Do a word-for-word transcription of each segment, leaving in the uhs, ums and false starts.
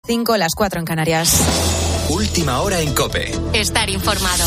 cinco, las cuatro en Canarias. Última hora en COPE. Estar informado.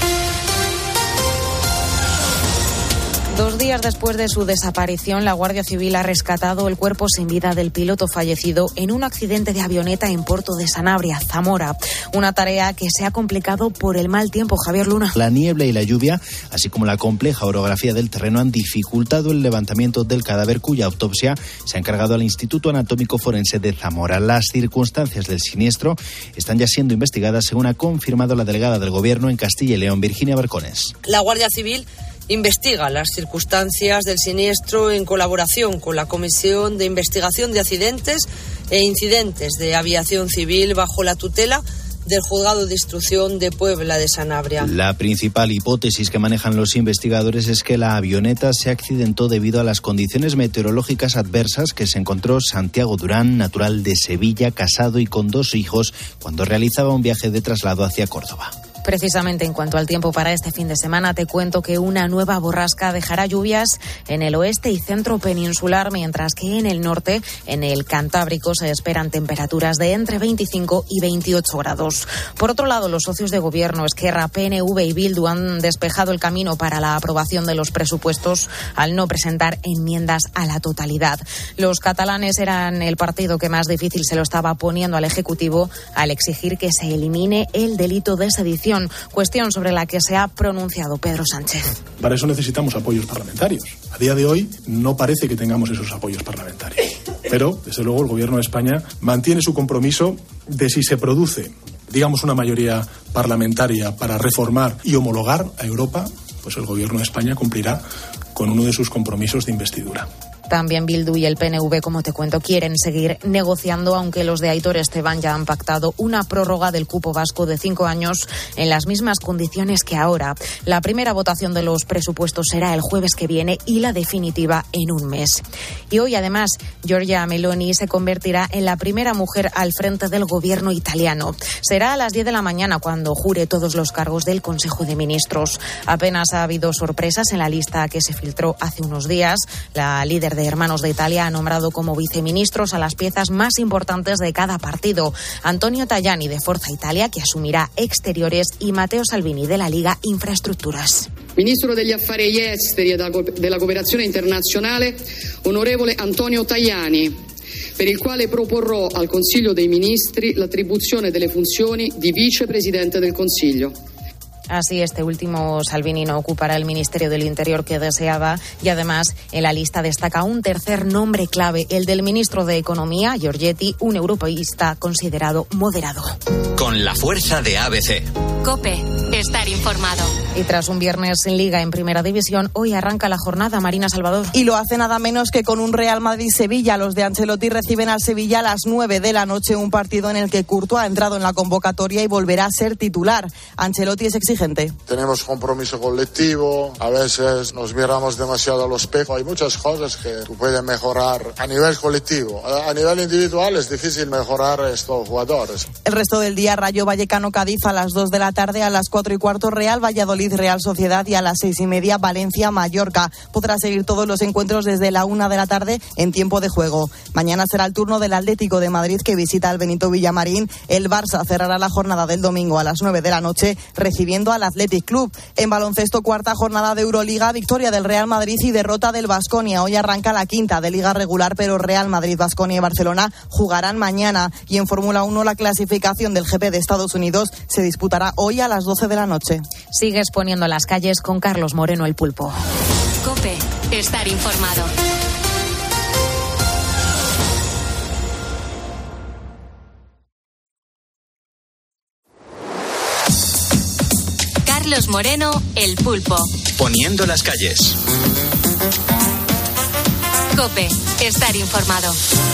Dos días después de su desaparición, la Guardia Civil ha rescatado el cuerpo sin vida del piloto fallecido en un accidente de avioneta en Puerto de Sanabria, Zamora. Una tarea que se ha complicado por el mal tiempo. Javier Luna. La niebla y la lluvia, así como la compleja orografía del terreno, han dificultado el levantamiento del cadáver, cuya autopsia se ha encargado al Instituto Anatómico Forense de Zamora. Las circunstancias del siniestro están ya siendo investigadas, según ha confirmado la delegada del Gobierno en Castilla y León, Virginia Barcones. La Guardia Civil investiga las circunstancias del siniestro en colaboración con la Comisión de Investigación de Accidentes e Incidentes de Aviación Civil bajo la tutela del Juzgado de Instrucción de Puebla de Sanabria. La principal hipótesis que manejan los investigadores es que la avioneta se accidentó debido a las condiciones meteorológicas adversas que se encontró Santiago Durán, natural de Sevilla, casado y con dos hijos, cuando realizaba un viaje de traslado hacia Córdoba. Precisamente en cuanto al tiempo para este fin de semana, te cuento que una nueva borrasca dejará lluvias en el oeste y centro peninsular, mientras que en el norte, en el Cantábrico, se esperan temperaturas de entre veinticinco y veintiocho grados. Por otro lado, los socios de gobierno, Esquerra, P N V y Bildu, han despejado el camino para la aprobación de los presupuestos al no presentar enmiendas a la totalidad. Los catalanes eran el partido que más difícil se lo estaba poniendo al Ejecutivo al exigir que se elimine el delito de sedición, cuestión sobre la que se ha pronunciado Pedro Sánchez. Para eso necesitamos apoyos parlamentarios. A día de hoy no parece que tengamos esos apoyos parlamentarios. Pero, desde luego, el Gobierno de España mantiene su compromiso de, si se produce, digamos, una mayoría parlamentaria para reformar y homologar a Europa, pues el Gobierno de España cumplirá con uno de sus compromisos de investidura. También Bildu y el P N V, como te cuento, quieren seguir negociando, aunque los de Aitor Esteban ya han pactado una prórroga del cupo vasco de cinco años en las mismas condiciones que ahora. La primera votación de los presupuestos será el jueves que viene y la definitiva en un mes. Y hoy, además, Giorgia Meloni se convertirá en la primera mujer al frente del gobierno italiano. Será a las diez de la mañana cuando jure todos los cargos del Consejo de Ministros. Apenas ha habido sorpresas en la lista que se filtró hace unos días. La líder de de Hermanos de Italia ha nombrado como viceministros a las piezas más importantes de cada partido: Antonio Tajani de Forza Italia, que asumirá Exteriores, y Matteo Salvini de la Liga Infraestructuras. Ministro degli Affari Esteri e della Cooperazione Internazionale, onorevole Antonio Tajani, per il quale proporrò al Consiglio dei Ministri l'attribuzione delle funzioni di vicepresidente del Consiglio. Así, este último, Salvini, no ocupará el Ministerio del Interior que deseaba, y además en la lista destaca un tercer nombre clave, el del ministro de Economía, Giorgetti, un europeísta considerado moderado. Con la fuerza de A B C. COPE, estar informado. Y tras un viernes sin Liga en Primera División, hoy arranca la jornada. Marina Salvador. Y lo hace nada menos que con un Real Madrid-Sevilla. Los de Ancelotti reciben al Sevilla a las nueve de la noche, un partido en el que Courtois ha entrado en la convocatoria y volverá a ser titular. Ancelotti es exigente. Tenemos compromiso colectivo, a veces nos miramos demasiado al espejo. Hay muchas cosas que tú puedes mejorar a nivel colectivo. A nivel individual es difícil mejorar estos jugadores. El resto del día, Rayo Vallecano-Cádiz a las dos de la tarde, a las cuatro y cuarto Real Valladolid-Real Sociedad y a las seis y media Valencia-Mallorca. Podrá seguir todos los encuentros desde la una de la tarde en tiempo de juego. Mañana será el turno del Atlético de Madrid, que visita al Benito Villamarín. El Barça cerrará la jornada del domingo a las nueve de la noche recibiendo al Athletic Club. En baloncesto, cuarta jornada de Euroliga, victoria del Real Madrid y derrota del Baskonia. Hoy arranca la quinta de Liga regular, pero Real Madrid, Baskonia y Barcelona jugarán mañana. Y en Fórmula uno, la clasificación del G P de Estados Unidos se disputará hoy a las doce de la noche. Sigues poniendo las calles con Carlos Moreno, el Pulpo. COPE, estar informado. Carlos Moreno, el Pulpo. Poniendo las calles. COPE, estar informado.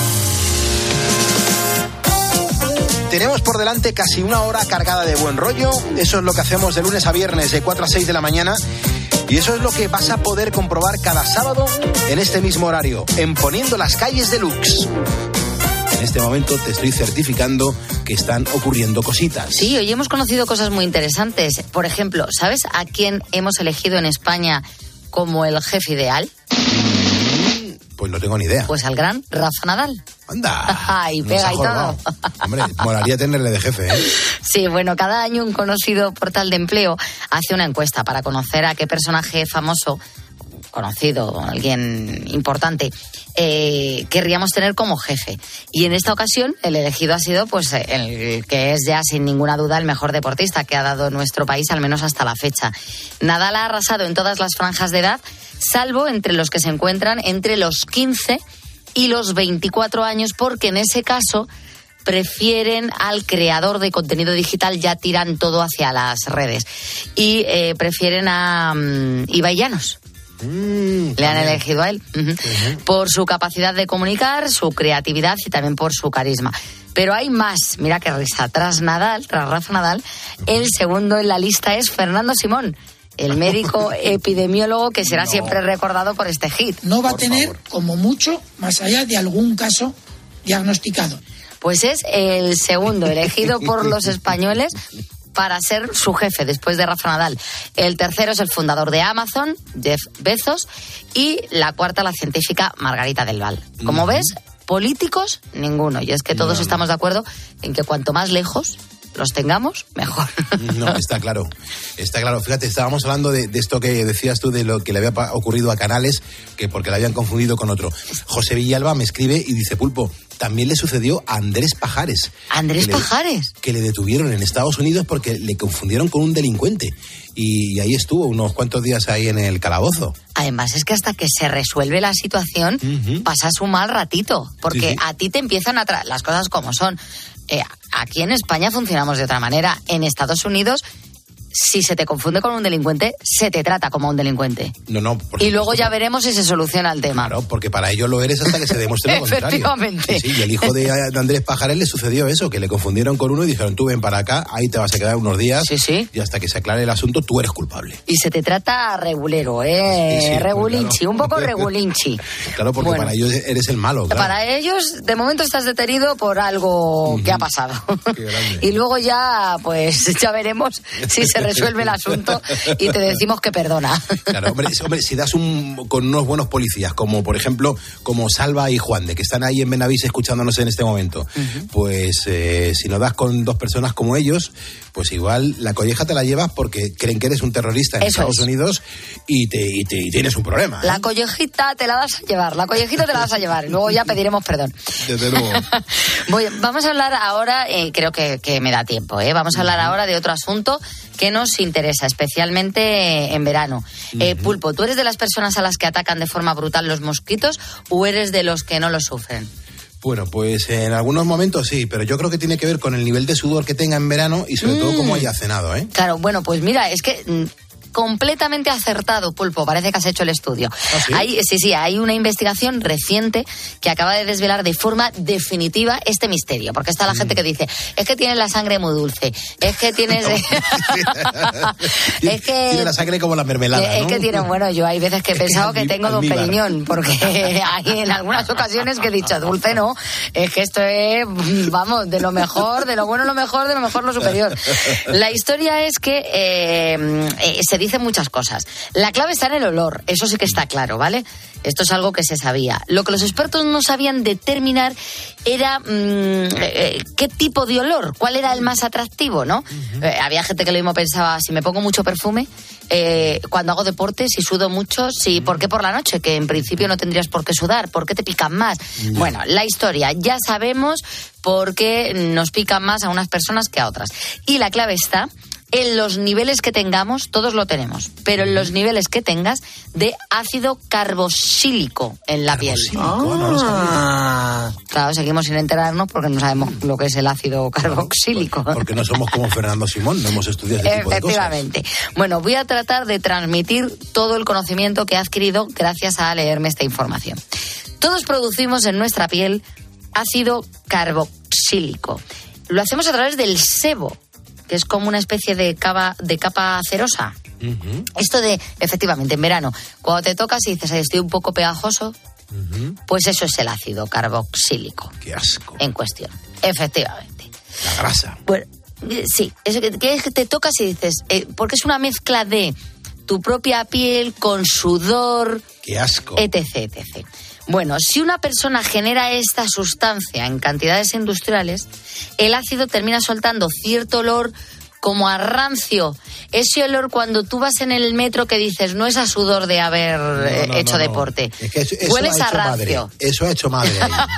Tenemos por delante casi una hora cargada de buen rollo. Eso es lo que hacemos de lunes a viernes de cuatro a seis de la mañana. Y eso es lo que vas a poder comprobar cada sábado en este mismo horario, en Poniendo las calles deluxe. En este momento te estoy certificando que están ocurriendo cositas. Sí, hoy hemos conocido cosas muy interesantes. Por ejemplo, ¿sabes a quién hemos elegido en España como el jefe ideal? Pues no tengo ni idea. Pues al gran Rafa Nadal. Anda. Y pega y todo. Hombre, molaría tenerle de jefe, ¿eh? Sí, bueno, cada año un conocido portal de empleo hace una encuesta para conocer a qué personaje famoso, conocido, alguien importante, eh, querríamos tener como jefe. Y en esta ocasión el elegido ha sido pues el que es ya sin ninguna duda el mejor deportista que ha dado nuestro país, al menos hasta la fecha. Nadal ha arrasado en todas las franjas de edad, salvo entre los que se encuentran entre los quince y los veinticuatro años, porque en ese caso prefieren al creador de contenido digital, ya tiran todo hacia las redes. Y eh, prefieren a um, Ibai Llanos. Mm, Le han elegido a él uh-huh. Uh-huh. por su capacidad de comunicar, su creatividad y también por su carisma. Pero hay más, mira qué risa. Tras Nadal, tras Rafa Nadal, uh-huh. el segundo en la lista es Fernando Simón, el médico epidemiólogo que será no. siempre recordado por este hit. No va por a tener, favor. como mucho, más allá de algún caso diagnosticado. Pues es el segundo elegido por los españoles para ser su jefe después de Rafa Nadal. El tercero es el fundador de Amazon, Jeff Bezos, y la cuarta la científica Margarita del Val. Como uh-huh. ves, políticos, ninguno. Y es que todos no, estamos no. de acuerdo en que cuanto más lejos los tengamos, mejor. No, está claro. Está claro. Fíjate, estábamos hablando de, de esto que decías tú, de lo que le había ocurrido a Canales, que porque le habían confundido con otro. José Villalba me escribe y dice, Pulpo, también le sucedió a Andrés Pajares. ¿Andrés que Pajares? Le, que le detuvieron en Estados Unidos porque le confundieron con un delincuente. Y, y ahí estuvo unos cuantos días ahí en el calabozo. Además es que hasta que se resuelve la situación, uh-huh. pasas un mal ratito. Porque sí, sí. a ti te empiezan a... Tra- las cosas como son. Eh, aquí en España funcionamos de otra manera. En Estados Unidos, si se te confunde con un delincuente, se te trata como un delincuente. No, no. Y luego ya veremos si se soluciona el tema. Claro, porque para ello lo eres hasta que se demuestre lo contrario. Efectivamente. Sí, sí, y el hijo de Andrés Pajares le sucedió eso, que le confundieron con uno y dijeron, tú ven para acá, ahí te vas a quedar unos días. Sí, sí. Y hasta que se aclare el asunto, tú eres culpable. Y se te trata regulero, ¿eh? Sí, sí, regulinchi, claro. Un poco regulinchi. Claro, porque bueno, para ellos eres el malo, claro. Para ellos, de momento estás detenido por algo uh-huh. que ha pasado. Qué grande. Y luego ya, pues, ya veremos si se resuelve el asunto y te decimos que perdona. Claro, hombre, hombre, si das un con unos buenos policías, como por ejemplo, como Salva y Juan de, que están ahí en Benavís escuchándonos en este momento, uh-huh. pues eh, si no das con dos personas como ellos, pues igual la colleja te la llevas porque creen que eres un terrorista en Eso Estados es. Unidos y, te, y, te, y tienes un problema, ¿eh? La collejita te la vas a llevar, la collejita te la vas a llevar y luego ya pediremos perdón. Desde luego. Voy, vamos a hablar ahora, eh, creo que, que me da tiempo, ¿eh? Vamos a hablar uh-huh. ahora de otro asunto que nos interesa, especialmente en verano. Uh-huh. Eh, Pulpo, ¿tú eres de las personas a las que atacan de forma brutal los mosquitos o eres de los que no los sufren? Bueno, pues en algunos momentos sí, pero yo creo que tiene que ver con el nivel de sudor que tenga en verano y sobre mm. todo cómo haya cenado, ¿eh? Claro, bueno, pues mira, es que... Mm, completamente acertado, Pulpo. Parece que has hecho el estudio. ¿Ah, sí? Hay, sí, sí, hay una investigación reciente que acaba de desvelar de forma definitiva este misterio. Porque está la mm. gente que dice, es que tienes la sangre muy dulce, es que tienes... es que... Tiene la sangre como la mermelada, Es ¿no? que tiene, bueno, yo hay veces que he pensado que, que tengo Don Periñón, porque hay en algunas ocasiones que he dicho, dulce no, es que esto es, vamos, de lo mejor, de lo bueno lo mejor, de lo mejor lo superior. La historia es que eh, eh, se dice dicen muchas cosas. La clave está en el olor, eso sí que está claro, ¿vale? Esto es algo que se sabía. Lo que los expertos no sabían determinar era mmm, eh, qué tipo de olor, cuál era el más atractivo, ¿no? Uh-huh. Eh, había gente que lo mismo pensaba, si me pongo mucho perfume, eh, cuando hago deporte, si sudo mucho, si, ¿por qué por la noche? Que en principio no tendrías por qué sudar, ¿por qué te pican más? Uh-huh. Bueno, la historia, ya sabemos por qué nos pican más a unas personas que a otras. Y la clave está en los niveles que tengamos, todos lo tenemos, pero en los niveles que tengas de ácido carboxílico en la piel. Ah. No lo sabía. Claro, seguimos sin enterarnos porque no sabemos lo que es el ácido carboxílico. Porque no somos como Fernando Simón, no hemos estudiado ese tipo de cosas. Efectivamente. Bueno, voy a tratar de transmitir todo el conocimiento que he adquirido gracias a leerme esta información. Todos producimos en nuestra piel ácido carboxílico. Lo hacemos a través del sebo, que es como una especie de capa, de capa cerosa. Uh-huh. Esto de, efectivamente, en verano, cuando te tocas y dices, estoy un poco pegajoso, uh-huh. pues eso es el ácido carboxílico. ¡Qué asco! En cuestión, efectivamente. La grasa. Bueno, sí, eso que, que te tocas y dices, eh, porque es una mezcla de tu propia piel con sudor, ¡qué asco! etc, etcétera. Bueno, si una persona genera esta sustancia en cantidades industriales, el ácido termina soltando cierto olor como a rancio. Ese olor cuando tú vas en el metro que dices, no es a sudor de haber no, no, hecho no, no. deporte. Es que eso, eso Hueles ha a hecho rancio. Madre. Eso ha hecho madre.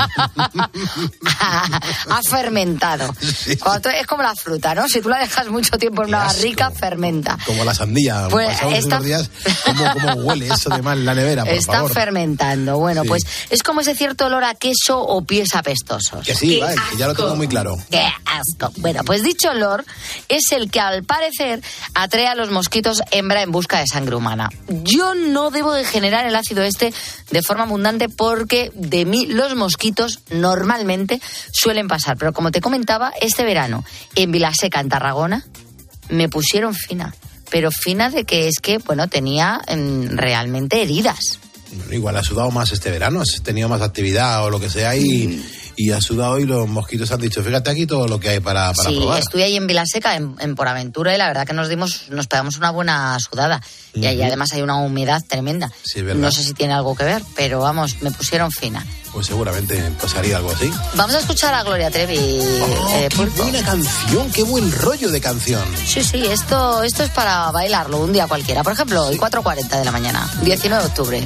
Ha fermentado. Sí. Tú, es como la fruta, ¿no? Si tú la dejas mucho tiempo en una barrica, fermenta. Como la sandía. Pues Pasamos está... unos días, ¿cómo, cómo huele eso de mal en la nevera, por Está favor? fermentando. Bueno, sí. pues es como ese cierto olor a queso o pies apestosos. Que sí, vale, que ya lo tengo muy claro. ¡Qué asco! Bueno, pues dicho olor es el que al parecer atrae a los mosquitos hembra en busca de sangre humana. Yo no debo de generar el ácido este de forma abundante porque de mí los mosquitos normalmente suelen pasar. Pero como te comentaba, este verano en Vilaseca, en Tarragona, me pusieron fina. Pero fina de que es que, bueno, tenía mm, realmente heridas. Igual has sudado más este verano, has tenido más actividad o lo que sea y... Mm. Y ha sudado y los mosquitos han dicho, fíjate aquí todo lo que hay para, para sí, probar. Sí, estuve ahí en Vilaseca, en, en Poraventura, y la verdad que nos dimos, nos pegamos una buena sudada. Uh-huh. Y ahí además hay una humedad tremenda. Sí, ¿verdad? No sé si tiene algo que ver, pero vamos, me pusieron fina. Pues seguramente pasaría algo así. Vamos a escuchar a Gloria Trevi. Oh, eh, ¡Qué buena canción! ¡Qué buen rollo de canción! Sí, sí, esto, esto es para bailarlo un día cualquiera. Por ejemplo, hoy cuatro cuarenta de la mañana, diecinueve de octubre.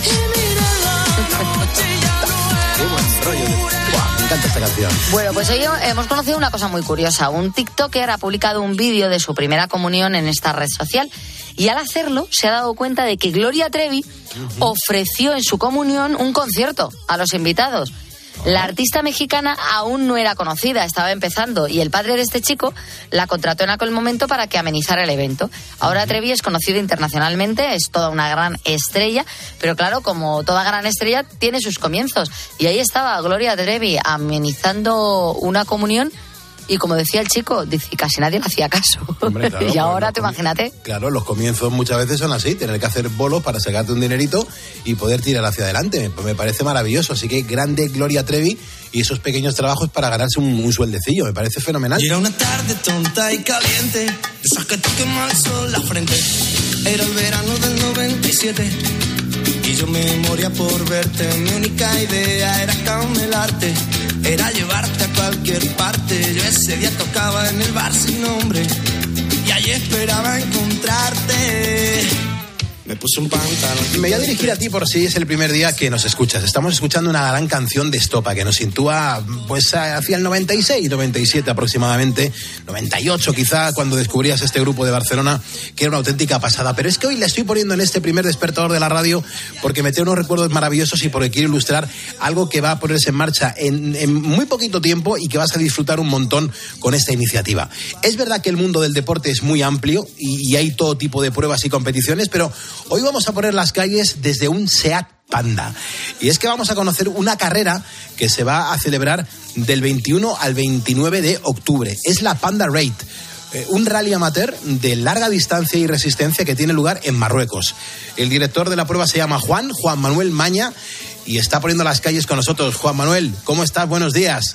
¡Qué buen rollo de... ¡Buah! Me encanta esta canción. Bueno, pues hoy hemos conocido una cosa muy curiosa. Un TikToker ha publicado un vídeo de su primera comunión en esta red social y al hacerlo se ha dado cuenta de que Gloria Trevi uh-huh. ofreció en su comunión un concierto a los invitados. La artista mexicana aún no era conocida, estaba empezando, y el padre de este chico la contrató en aquel momento para que amenizara el evento. Ahora Trevi es conocida internacionalmente, es toda una gran estrella, pero claro, como toda gran estrella, tiene sus comienzos. Y ahí estaba Gloria Trevi amenizando una comunión. Y como decía el chico, dice, casi nadie le hacía caso. Hombre, claro, y ahora, te comi- imagínate. Claro, los comienzos muchas veces son así, tener que hacer bolos para sacarte un dinerito y poder tirar hacia adelante. Me, me parece maravilloso. Así que grande Gloria Trevi y esos pequeños trabajos para ganarse un, un sueldecillo. Me parece fenomenal. Y era una tarde tonta y caliente, de esas que te quema el sol la frente. Era el verano del noventa y siete y yo me moría por verte. Mi única idea era camelarte, era llevarte a cualquier parte. Yo ese día tocaba en el bar sin nombre y allí esperaba encontrarte. Me puse un pantalón. Me voy a dirigir a ti por si es el primer día que nos escuchas. Estamos escuchando una gran canción de Estopa que nos sitúa pues hacia el noventa y seis, noventa y siete aproximadamente, noventa y ocho quizá, cuando descubrías este grupo de Barcelona, que era una auténtica pasada. Pero es que hoy la estoy poniendo en este primer despertador de la radio porque me trae unos recuerdos maravillosos y porque quiero ilustrar algo que va a ponerse en marcha en, en muy poquito tiempo y que vas a disfrutar un montón con esta iniciativa. Es verdad que el mundo del deporte es muy amplio y, y hay todo tipo de pruebas y competiciones, pero hoy vamos a poner las calles desde un SEAT Panda. Y es que vamos a conocer una carrera que se va a celebrar del veintiuno al veintinueve de octubre. Es la Panda Raid, eh, un rally amateur de larga distancia y resistencia que tiene lugar en Marruecos. El director de la prueba se llama Juan, Juan Manuel Maña, y está poniendo las calles con nosotros. Juan Manuel, ¿cómo estás? Buenos días.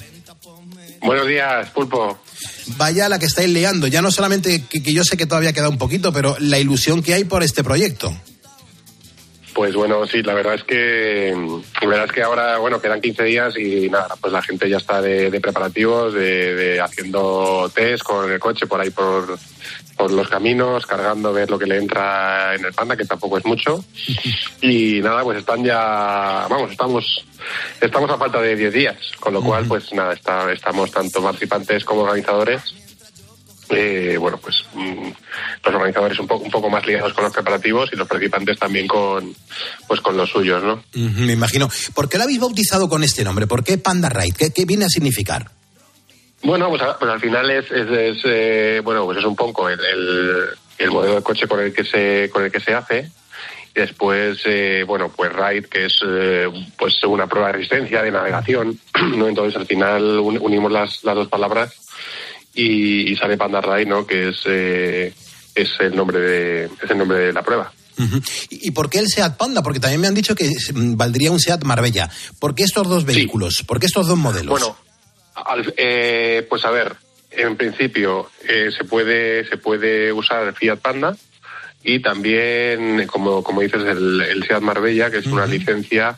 Buenos días, Pulpo. Vaya la que estáis liando, ya no solamente que, que yo sé que todavía queda un poquito, pero la ilusión que hay por este proyecto. Pues bueno, sí, la verdad es que la verdad es que ahora, bueno, quedan quince días y nada, pues la gente ya está de, de preparativos, de, de haciendo test con el coche por ahí por, por los caminos, cargando, ver lo que le entra en el Panda, que tampoco es mucho. Y nada, pues están ya, vamos, estamos estamos a falta de diez días, con lo cual, pues nada, está, estamos tanto participantes como organizadores. Eh, bueno, pues mmm, los organizadores un poco un poco más ligados con los preparativos y los participantes también con pues con los suyos, ¿no? Uh-huh, me imagino. ¿Por qué lo habéis bautizado con este nombre? ¿Por qué Panda Ride? ¿Qué, qué viene a significar? Bueno, pues, a, pues al final es, es, es eh, bueno, pues es un poco el, el, el modelo de coche con el que se con el que se hace. Y después, eh, bueno, pues Ride, que es eh, pues una prueba de resistencia, de navegación, ¿no? Entonces al final un, unimos las, las dos palabras. Y, y sale Panda Ride, ¿no? Que es eh, es el nombre de es el nombre de la prueba. Uh-huh. ¿Y por qué el SEAT Panda? Porque también me han dicho que valdría un SEAT Marbella. ¿Por qué estos dos vehículos? Sí. ¿Por qué estos dos modelos? Bueno, al, eh, pues a ver, en principio eh, se puede se puede usar el Fiat Panda y también, como como dices, el, el SEAT Marbella, que es uh-huh. una licencia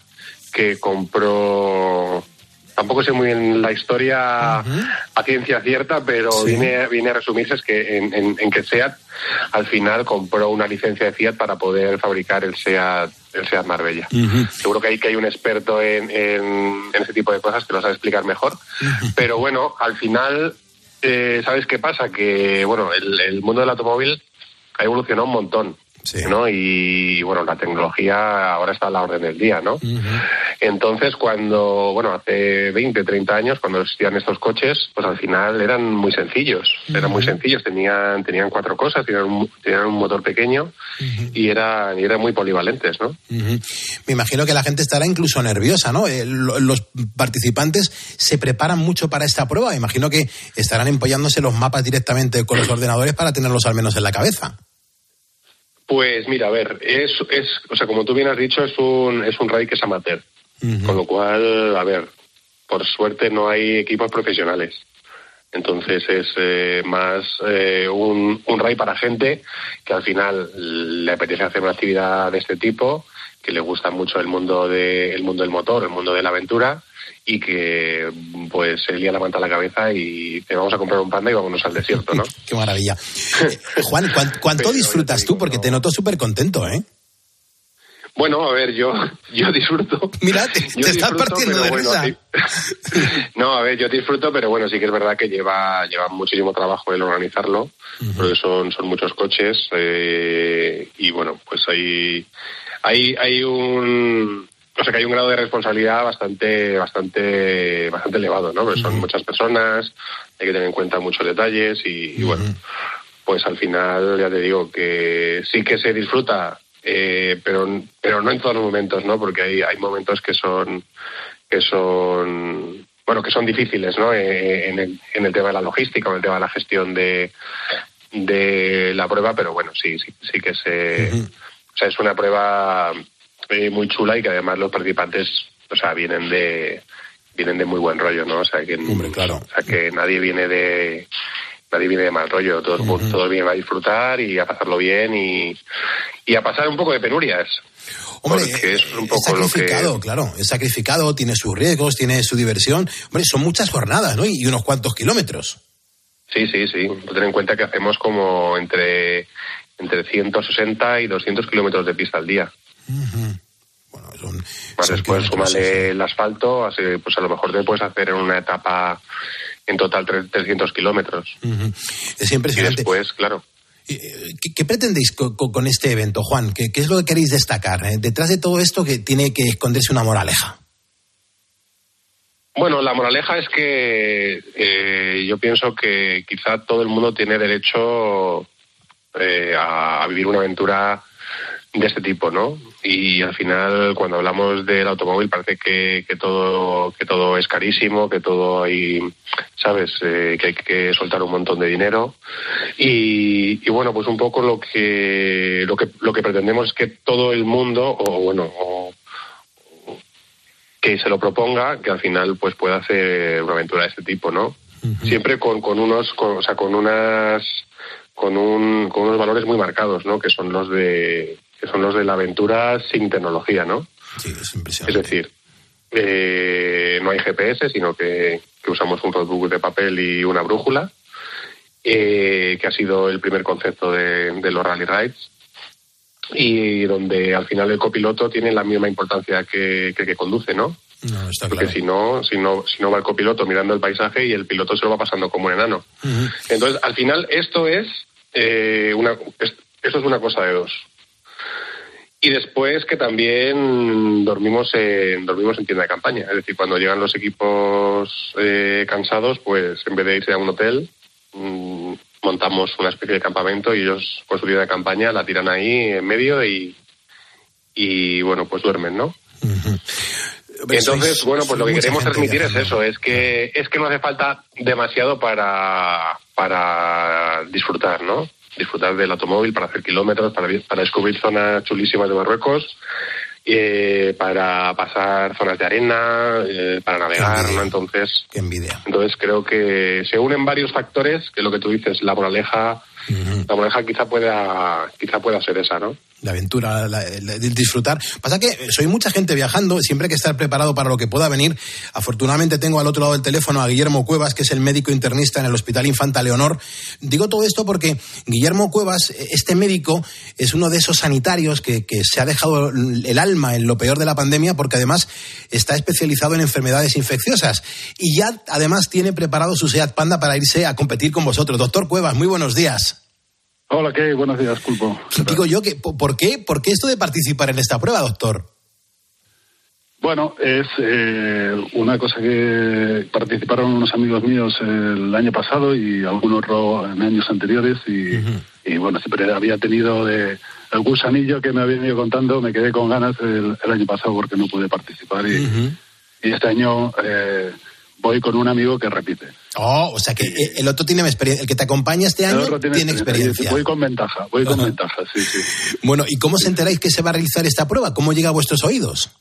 que compró... Tampoco sé muy bien la historia uh-huh. a ciencia cierta, pero sí. viene, viene a resumirse es que en, en, en que SEAT al final compró una licencia de Fiat para poder fabricar el SEAT, el SEAT Marbella. Uh-huh. Seguro que hay, que hay un experto en, en, en ese tipo de cosas que lo sabe explicar mejor. Uh-huh. Pero bueno, al final, eh, ¿sabes qué pasa? Que bueno, el, el mundo del automóvil ha evolucionado un montón. Sí. ¿No? Y bueno, la tecnología ahora está a la orden del día, ¿no? Uh-huh. Entonces, cuando, bueno, hace veinte, treinta años, cuando existían estos coches, pues al final eran muy sencillos, uh-huh. eran muy sencillos, tenían tenían cuatro cosas, tenían un, tenían un motor pequeño uh-huh. y, eran, y eran muy polivalentes, ¿no? Uh-huh. Me imagino que la gente estará incluso nerviosa, ¿no? Eh, los participantes se preparan mucho para esta prueba, me imagino que estarán empollándose los mapas directamente con los ordenadores para tenerlos al menos en la cabeza. Pues mira, a ver, es, es, o sea, como tú bien has dicho, es un, es un rally que es amateur, uh-huh. con lo cual, a ver, por suerte no hay equipos profesionales. Entonces es eh, más eh, un, un rally para gente que al final le apetece hacer una actividad de este tipo, que le gusta mucho el mundo de, el mundo del motor, el mundo de la aventura, y que pues se lía la manta a la cabeza y te vamos a comprar un Panda y vámonos al desierto, ¿no? Qué maravilla. Juan, ¿cuánto Pero, disfrutas tú? Porque te noto súper contento, ¿eh? Bueno, a ver, yo yo disfruto. Mira, te, yo te estás partiendo de bueno, risa. Sí. No, a ver, yo disfruto, pero bueno, sí que es verdad que lleva lleva muchísimo trabajo el organizarlo, uh-huh. porque son, son muchos coches eh, y bueno, pues hay, hay, hay un... O sea que hay un grado de responsabilidad bastante bastante bastante elevado, ¿no? Porque son uh-huh. muchas personas, hay que tener en cuenta muchos detalles y, y bueno, pues al final ya te digo que sí que se disfruta, eh, pero pero no en todos los momentos, ¿no? Porque hay hay momentos que son que son bueno que son difíciles, ¿no? Eh, en el en el tema de la logística o en el tema de la gestión de de la prueba, pero bueno sí sí sí que se uh-huh. o sea es una prueba muy chula y que además los participantes, o sea, vienen de vienen de muy buen rollo, ¿no? O sea, que Hombre, claro. o sea, que nadie viene de nadie viene de mal rollo, todos uh-huh. todos vienen a disfrutar y a pasarlo bien y, y a pasar un poco de penurias. Hombre, porque es un poco es sacrificado, lo que... claro, es sacrificado, tiene sus riesgos, tiene su diversión. Hombre, son muchas jornadas, ¿no? Y unos cuantos kilómetros. Sí, sí, sí. Ten en cuenta que hacemos como entre entre ciento sesenta y doscientos kilómetros de pista al día. Uh-huh. Bueno, son, Más son después súmale sí. el asfalto, así pues a lo mejor te puedes hacer en una etapa en total trescientos kilómetros. Uh-huh. Es impresionante. Y después, claro. ¿Qué, qué pretendéis con, con este evento, Juan? ¿Qué, qué es lo que queréis destacar? ¿Eh? Detrás de todo esto que tiene que esconderse una moraleja. Bueno, la moraleja es que eh, yo pienso que quizá todo el mundo tiene derecho eh, a, a vivir una aventura de este tipo, ¿no? Y al final, cuando hablamos del automóvil, parece que, que todo que todo es carísimo, que todo hay, ¿sabes? Eh, que hay que soltar un montón de dinero. Y, y bueno, pues un poco lo que lo que lo que pretendemos es que todo el mundo, o bueno, o, que se lo proponga, que al final pues pueda hacer una aventura de este tipo, ¿no? Uh-huh. Siempre con, con unos, con, o sea, con unas, con un, con unos valores muy marcados, ¿no? Que son los de que son los de la aventura sin tecnología, ¿no? Sí, es impresionante. Es decir, eh, no hay G P S, sino que, que usamos un roadbook de papel y una brújula, eh, que ha sido el primer concepto de, de los rally rides, y donde al final el copiloto tiene la misma importancia que, que el que conduce, ¿no? No, está Porque claro. si no, si no, si no va el copiloto mirando el paisaje y el piloto se lo va pasando como un enano. Uh-huh. Entonces, al final, esto es eh, una, es, esto es una cosa de dos. Y después que también dormimos en, dormimos en tienda de campaña. Es decir, cuando llegan los equipos eh, cansados, pues en vez de irse a un hotel, mmm, montamos una especie de campamento y ellos con su tienda de campaña la tiran ahí en medio y, y bueno, pues duermen, ¿no? Uh-huh. Entonces, sois, bueno, pues lo que queremos transmitir es eso, es que uh-huh. es que no hace falta demasiado para, para disfrutar, ¿no? Disfrutar del automóvil, para hacer kilómetros, para, para descubrir zonas chulísimas de Marruecos, eh, para pasar zonas de arena, eh, para navegar, ¿no? Entonces, qué envidia. Entonces creo que se unen varios factores, que lo que tú dices, la moraleja, uh-huh. la moraleja quizá pueda, quizá pueda ser esa, ¿no? La aventura, la, la, el disfrutar. Pasa que soy mucha gente viajando, siempre hay que estar preparado para lo que pueda venir. Afortunadamente tengo al otro lado del teléfono a Guillermo Cuevas, que es el médico internista en el Hospital Infanta Leonor. Digo todo esto porque Guillermo Cuevas, este médico, es uno de esos sanitarios que, que se ha dejado el alma en lo peor de la pandemia, porque además está especializado en enfermedades infecciosas. Y ya además tiene preparado su SEAT Panda para irse a competir con vosotros. Doctor Cuevas, muy buenos días. Hola, ¿qué? Buenos días, Pulpo. Digo yo, que ¿por qué? ¿Por qué esto de participar en esta prueba, doctor? Bueno, es eh, una cosa que participaron unos amigos míos el año pasado y algunos en años anteriores y, uh-huh. y bueno, siempre había tenido de el gusanillo que me habían ido contando, me quedé con ganas el, el año pasado porque no pude participar y, uh-huh. y este año eh, voy con un amigo que repite. Oh, o sea que el otro tiene experiencia, el que te acompaña este año tiene, tiene experiencia. Voy con ventaja, voy con uh-huh. ventaja, sí, sí. Bueno, ¿y cómo se enteráis que se va a realizar esta prueba? ¿Cómo llega a vuestros oídos?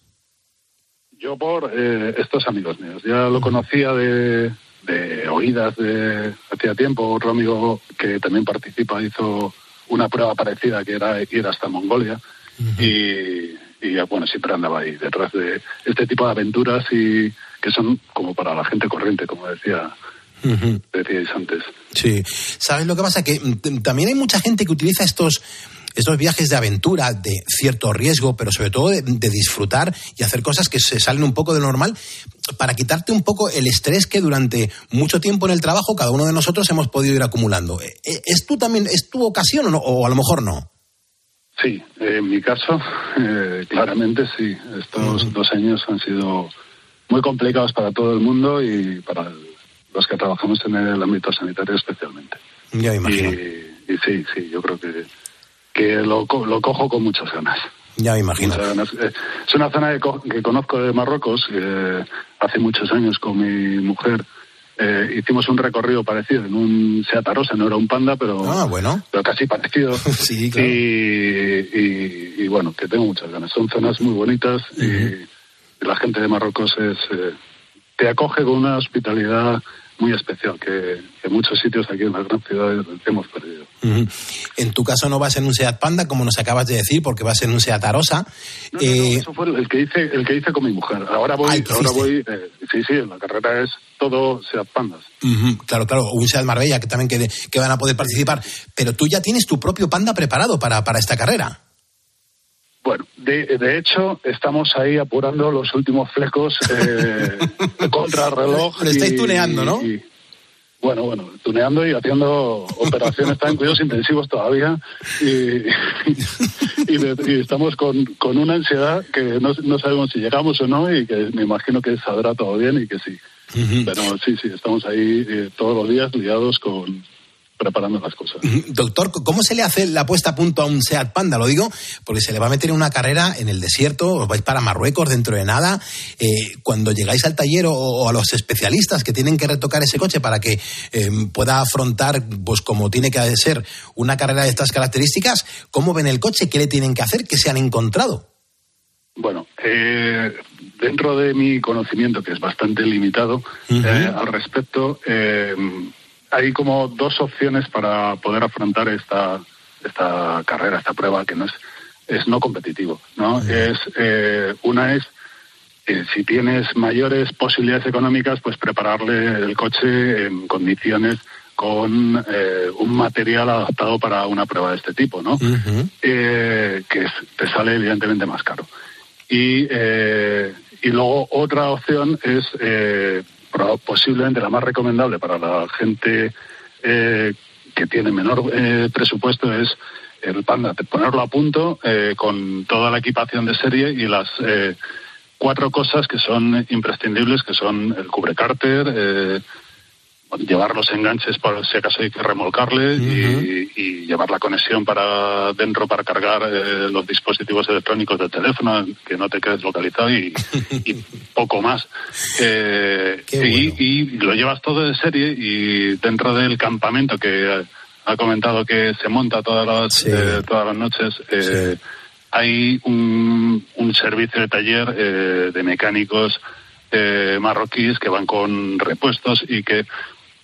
Yo por eh, estos amigos míos. Ya lo conocía de, de oídas de hacía tiempo. Otro amigo que también participa hizo una prueba parecida que era ir hasta Mongolia. Uh-huh. Y, y bueno, siempre andaba ahí detrás de este tipo de aventuras y que son como para la gente corriente, como decía. Uh-huh. Decíais antes. Sí. ¿Sabes lo que pasa? Que t- también hay mucha gente que utiliza estos, estos viajes de aventura, de cierto riesgo, pero sobre todo de, de disfrutar y hacer cosas que se salen un poco de lo normal, para quitarte un poco el estrés que durante mucho tiempo en el trabajo cada uno de nosotros hemos podido ir acumulando. ¿Es tú también, es tu ocasión o no? O a lo mejor no. Sí, en mi caso, eh, claramente sí. Estos uh-huh. dos años han sido muy complicados para todo el mundo y para el los que trabajamos en el ámbito sanitario especialmente. Ya me imagino. Y, y sí, sí, yo creo que, que lo, lo cojo con muchas ganas. Ya me imagino. Ganas. Es una zona que, co- que conozco de Marruecos, que hace muchos años con mi mujer eh, hicimos un recorrido parecido en un Seat Arosa, no era un Panda, pero, ah, bueno. pero casi parecido. Sí, claro. Y, y, y bueno, que tengo muchas ganas. Son zonas muy bonitas uh-huh. y, y la gente de Marruecos es eh, te acoge con una hospitalidad muy especial que, que muchos sitios aquí en las grandes ciudades hemos perdido. Uh-huh. En tu caso no vas en un Seat Panda, como nos acabas de decir, porque vas en un Seat Arosa. No, eh... no, no, eso fue el que hice, el que hice con mi mujer. Ahora voy, Ay, ahora voy, eh, sí, sí, la carrera es todo Seat Pandas. Uh-huh. Claro, claro, o un Seat Marbella que también que, que van a poder participar. Pero tú ya tienes tu propio Panda preparado para, para esta carrera. Bueno, de, de hecho, estamos ahí apurando los últimos flecos eh, contra reloj. Lo estáis tuneando, ¿no? Y, bueno, bueno, tuneando y haciendo operaciones, está en cuidados intensivos todavía. Y, y, de, y estamos con, con una ansiedad que no, no sabemos si llegamos o no y que me imagino que saldrá todo bien y que sí. Uh-huh. Pero sí, sí, estamos ahí eh, todos los días liados con... preparando las cosas. Doctor, ¿cómo se le hace la puesta a punto a un Seat Panda? Lo digo porque se le va a meter en una carrera en el desierto, os vais para Marruecos dentro de nada. Eh, cuando llegáis al taller o, o a los especialistas que tienen que retocar ese coche para que eh, pueda afrontar, pues como tiene que ser, una carrera de estas características, ¿cómo ven el coche? ¿Qué le tienen que hacer? ¿Qué se han encontrado? Bueno, eh, dentro de mi conocimiento, que es bastante limitado, uh-huh. eh, al respecto... Eh, hay como dos opciones para poder afrontar esta esta carrera, esta prueba que no es es no competitivo, ¿no? Uh-huh. Es eh, una es eh, si tienes mayores posibilidades económicas, pues prepararle el coche en condiciones con eh, un material adaptado para una prueba de este tipo, ¿no? Uh-huh. Eh, que es, te sale evidentemente más caro. Y eh, y luego otra opción es eh, posiblemente la más recomendable para la gente eh, que tiene menor eh, presupuesto es el Panda, ponerlo a punto eh, con toda la equipación de serie y las eh, cuatro cosas que son imprescindibles, que son el cubrecárter, eh, llevar los enganches por si acaso hay que remolcarle uh-huh. y, y llevar la conexión para dentro para cargar eh, los dispositivos electrónicos del teléfono, que no te quedes localizado y, y poco más. Eh, bueno. y, y lo llevas todo de serie y dentro del campamento que ha comentado que se monta todas las, sí. eh, todas las noches, eh, sí. hay un, un servicio de taller eh, de mecánicos eh, marroquíes que van con repuestos y que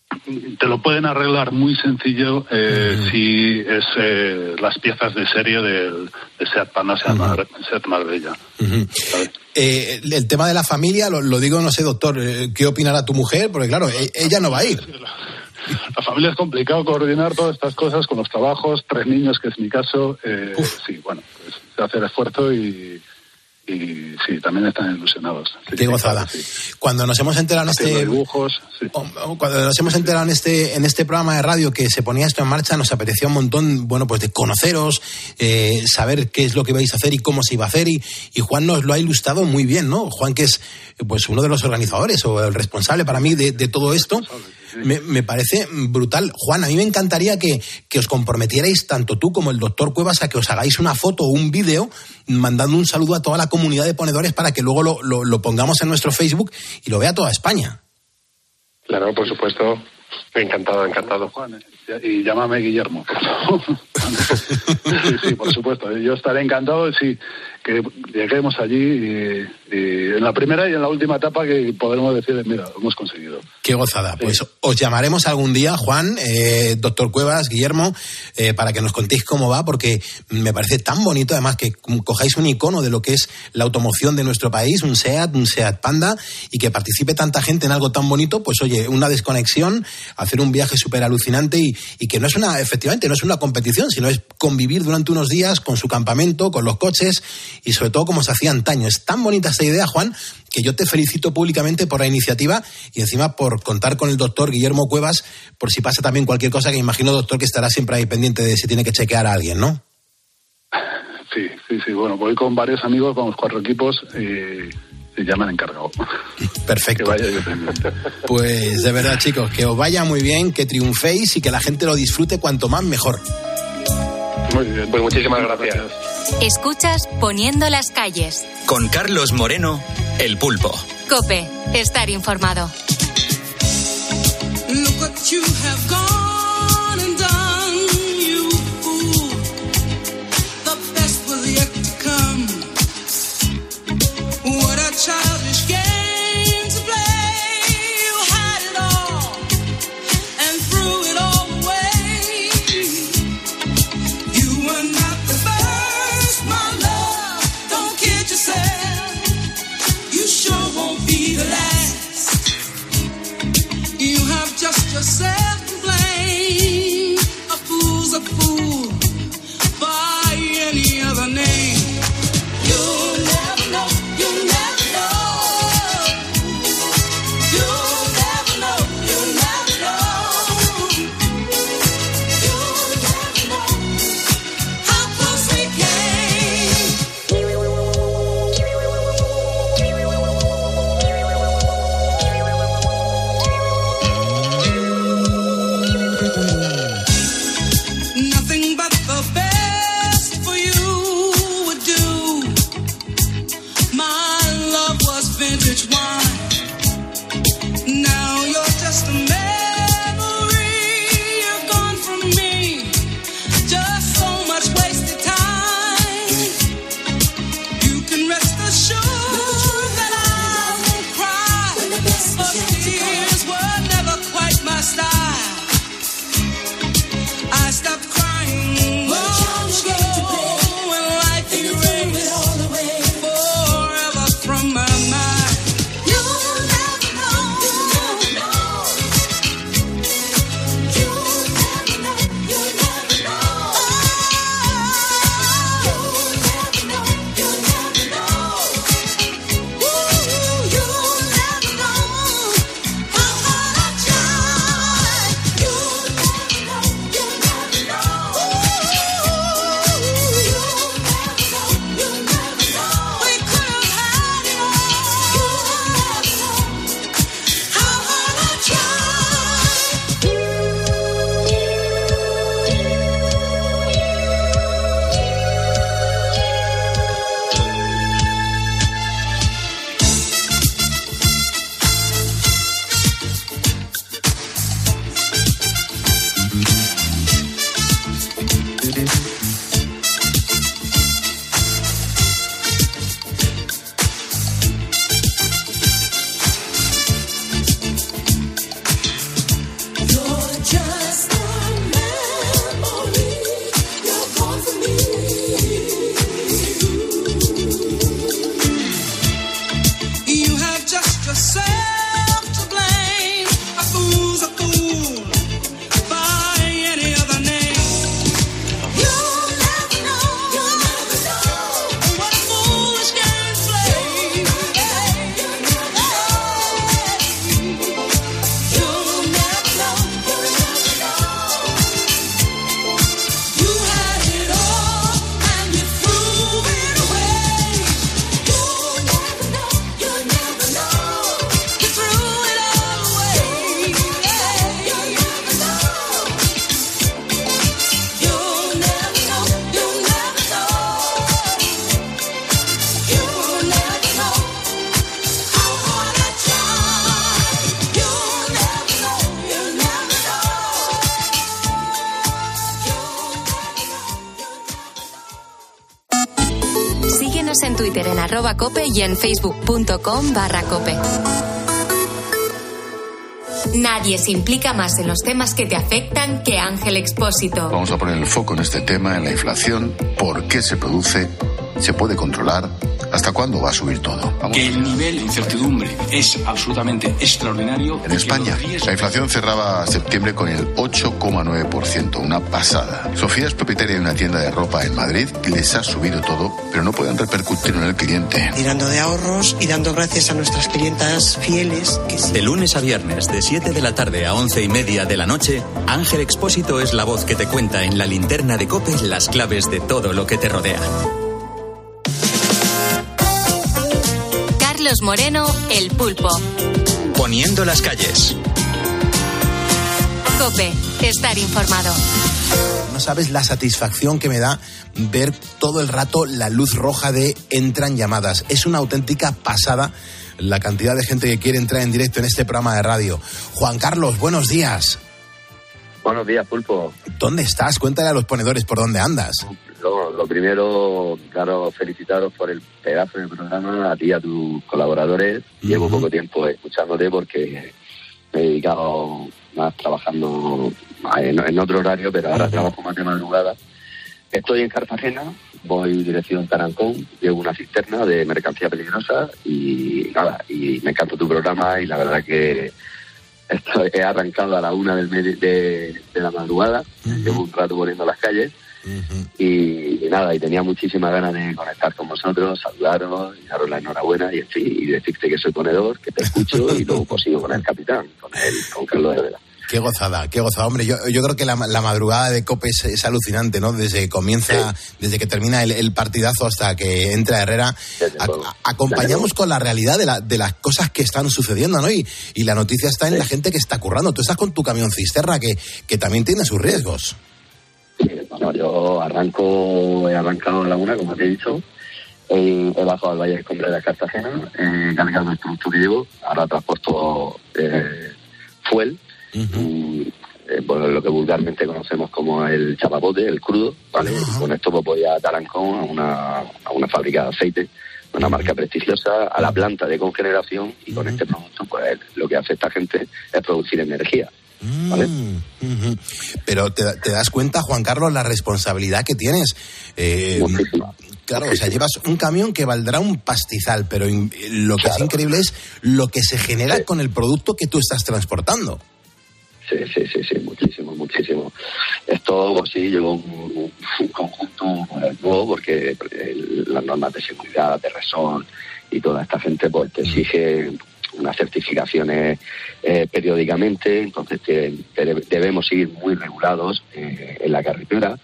te lo pueden arreglar muy sencillo eh, mm. si es eh, las piezas de serie del, de Seat Panda, Seat, mm. Mar, Seat Marbella. Mm-hmm. Eh, el tema de la familia, lo, lo digo, no sé, doctor, ¿qué opinará tu mujer? Porque claro, ella no va a ir. La familia es complicado coordinar todas estas cosas con los trabajos, tres niños, que es mi caso. Eh, sí, bueno, pues se hace el esfuerzo y... Y sí, también están ilusionados. Sí, Qué gozada. Sí. Cuando nos hemos enterado en este dibujos, sí. cuando nos hemos enterado en este en este programa de radio que se ponía esto en marcha, nos apetecía un montón, bueno, pues de conoceros, eh, saber qué es lo que vais a hacer y cómo se iba a hacer, y, y Juan nos lo ha ilustrado muy bien, ¿no? Juan, que es pues uno de los organizadores o el responsable para mí de, de todo esto. Me, me parece brutal. Juan, a mí me encantaría que, que os comprometierais, tanto tú como el doctor Cuevas, a que os hagáis una foto o un vídeo mandando un saludo a toda la comunidad de ponedores para que luego lo, lo, lo pongamos en nuestro Facebook y lo vea toda España. Claro, por supuesto. Encantado, encantado. Juan, y llámame Guillermo, por favor. Sí, sí, por supuesto. Yo estaré encantado, sí, que lleguemos allí y, y en la primera y en la última etapa que podremos decir, mira, lo hemos conseguido. Qué gozada. Sí. Pues os llamaremos algún día, Juan, eh, doctor Cuevas, Guillermo, eh, para que nos contéis cómo va, porque me parece tan bonito, además, que cojáis un icono de lo que es la automoción de nuestro país, un SEAT, un SEAT Panda, y que participe tanta gente en algo tan bonito, pues oye, una desconexión, hacer un viaje súper alucinante y, y que no es una, efectivamente, no es una competición, sino es convivir durante unos días con su campamento, con los coches y sobre todo como se hacía antaño. Es tan bonita esta idea, Juan, que yo te felicito públicamente por la iniciativa y encima por contar con el doctor Guillermo Cuevas por si pasa también cualquier cosa, que imagino, doctor, que estará siempre ahí pendiente de si tiene que chequear a alguien, ¿no? Sí, sí, sí. Bueno, voy con varios amigos, vamos cuatro equipos y... y ya me han encargado. Perfecto. Que vaya yo pendiente. Pues de verdad, chicos, que os vaya muy bien, que triunféis y que la gente lo disfrute cuanto más mejor. Muy bien, pues muchísimas gracias. Escuchas Poniendo las calles. Con Carlos Moreno, El Pulpo. COPE, estar informado. Look what you have gone and done, you fool. The best was yet to come. What a childish game to play. You had it all and threw it all away. You were not the first, my love. Don't kid yourself. You sure won't be the last. You have just yourself to blame. En Twitter en arroba cope y en facebook.com barra cope. Nadie se implica más en los temas que te afectan que Ángel Expósito. Vamos a poner el foco en este tema, en la inflación, por qué se produce, se puede controlar, hasta cuándo va a subir todo. Vamos. Que el nivel de incertidumbre es absolutamente extraordinario. En España, la inflación cerraba septiembre con el ocho coma nueve por ciento, una pasada. Sofía es propietaria de una tienda de ropa en Madrid que les ha subido todo, pero no pueden repercutir en el cliente. Tirando de ahorros y dando gracias a nuestras clientas fieles. Que sí. De lunes a viernes, de siete de la tarde a once y media de la noche, Ángel Expósito es la voz que te cuenta en la linterna de COPE las claves de todo lo que te rodea. Carlos Moreno, El Pulpo. Poniendo las calles. COPE, estar informado. No sabes la satisfacción que me da ver todo el rato la luz roja de entran llamadas. Es una auténtica pasada la cantidad de gente que quiere entrar en directo en este programa de radio. Juan Carlos, buenos días. Buenos días, Pulpo. ¿Dónde estás? Cuéntale a los ponedores por dónde andas. Lo, lo primero, claro, felicitaros por el pedazo de programa, a ti y a tus colaboradores. Uh-huh. Llevo poco tiempo escuchándote porque me he dedicado más trabajando en, en otro horario, pero ahora uh-huh. trabajo más de madrugada. Estoy en Cartagena, voy dirección Tarancón, llevo una cisterna de mercancía peligrosa y nada, y me encanta tu programa y la verdad que estoy, he arrancado a la una del medio de, de la madrugada, uh-huh. llevo un rato poniendo las calles. Uh-huh. Y, y nada, y tenía muchísimas ganas de conectar con vosotros, saludaros y daros la enhorabuena y, en fin, y decirte que soy ponedor, que te escucho y luego pues sigo con el capitán, con el, con Carlos Herrera. Qué gozada, qué gozada. Hombre, yo, yo creo que la, la madrugada de COPE es, es alucinante, ¿no? Desde que comienza, sí. desde que termina el, el partidazo hasta que entra Herrera, a, a, acompañamos con la realidad de, la, de las cosas que están sucediendo, ¿no? Y, y la noticia está en sí. la gente que está currando. Tú estás con tu camión cisterna que, que también tiene sus riesgos. Sí, bueno, yo arranco, he arrancado a la una, como te he dicho. He, he bajado al Valle del Escombre de la Cartagena, he cargado el producto que llevo, ahora transporto eh, fuel. Uh-huh. Y, eh, bueno, lo que vulgarmente conocemos como el chapapote, el crudo, ¿vale? Uh-huh. Con esto pues voy a Tarancón, a una, a una fábrica de aceite, una marca prestigiosa, a la planta de cogeneración y uh-huh. con este producto pues lo que hace esta gente es producir energía, ¿vale? Uh-huh. Pero te, te das cuenta, Juan Carlos, la responsabilidad que tienes. Eh, Muchísima. Claro, o sea, llevas un camión que valdrá un pastizal, pero in, lo que claro. es increíble es lo que se genera sí. con el producto que tú estás transportando. Sí, sí, sí, sí, muchísimo, muchísimo. Esto, pues sí, llevo un, un conjunto nuevo porque el, las normas de seguridad, de Resol y toda esta gente, pues te exige unas certificaciones eh, periódicamente, entonces te, te, debemos ir muy regulados eh, en la carretera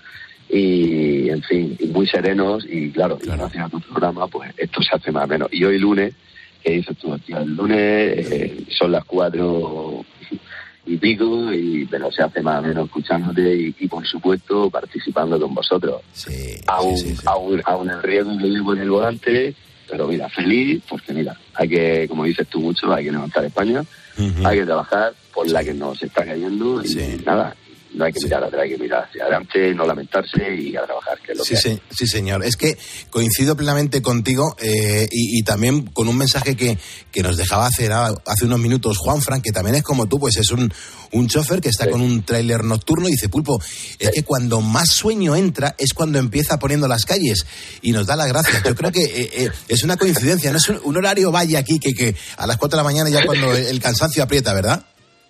y, en fin, y muy serenos y, claro, claro. gracias a tu programa, pues esto se hace más o menos. Y hoy lunes, ¿qué dices tú, tío? El lunes eh, son las cuatro y pico y pero se hace más o menos escuchándote y, y por supuesto participando con vosotros. Sí, aún, sí, sí, sí. aún, aún el riesgo que llevo en el volante, pero mira, feliz, porque mira, hay que, como dices tú mucho, hay que levantar España, uh-huh. hay que trabajar por la que nos está cayendo y sí. nada, no hay que mirar atrás, hay que mirar hacia adelante, no lamentarse y a trabajar, que es lo sí, que sí, hay. sí, señor. Es que coincido plenamente contigo eh, y, y también con un mensaje que, que nos dejaba hace, hace unos minutos Juanfran, que también es como tú, pues es un, un chofer que está sí. con un tráiler nocturno y dice, Pulpo, es sí. que cuando más sueño entra es cuando empieza poniendo las calles y nos da las gracias. Yo creo que eh, eh, es una coincidencia, no es un, un horario vaya aquí que, que a las cuatro de la mañana ya cuando el cansancio aprieta, ¿verdad?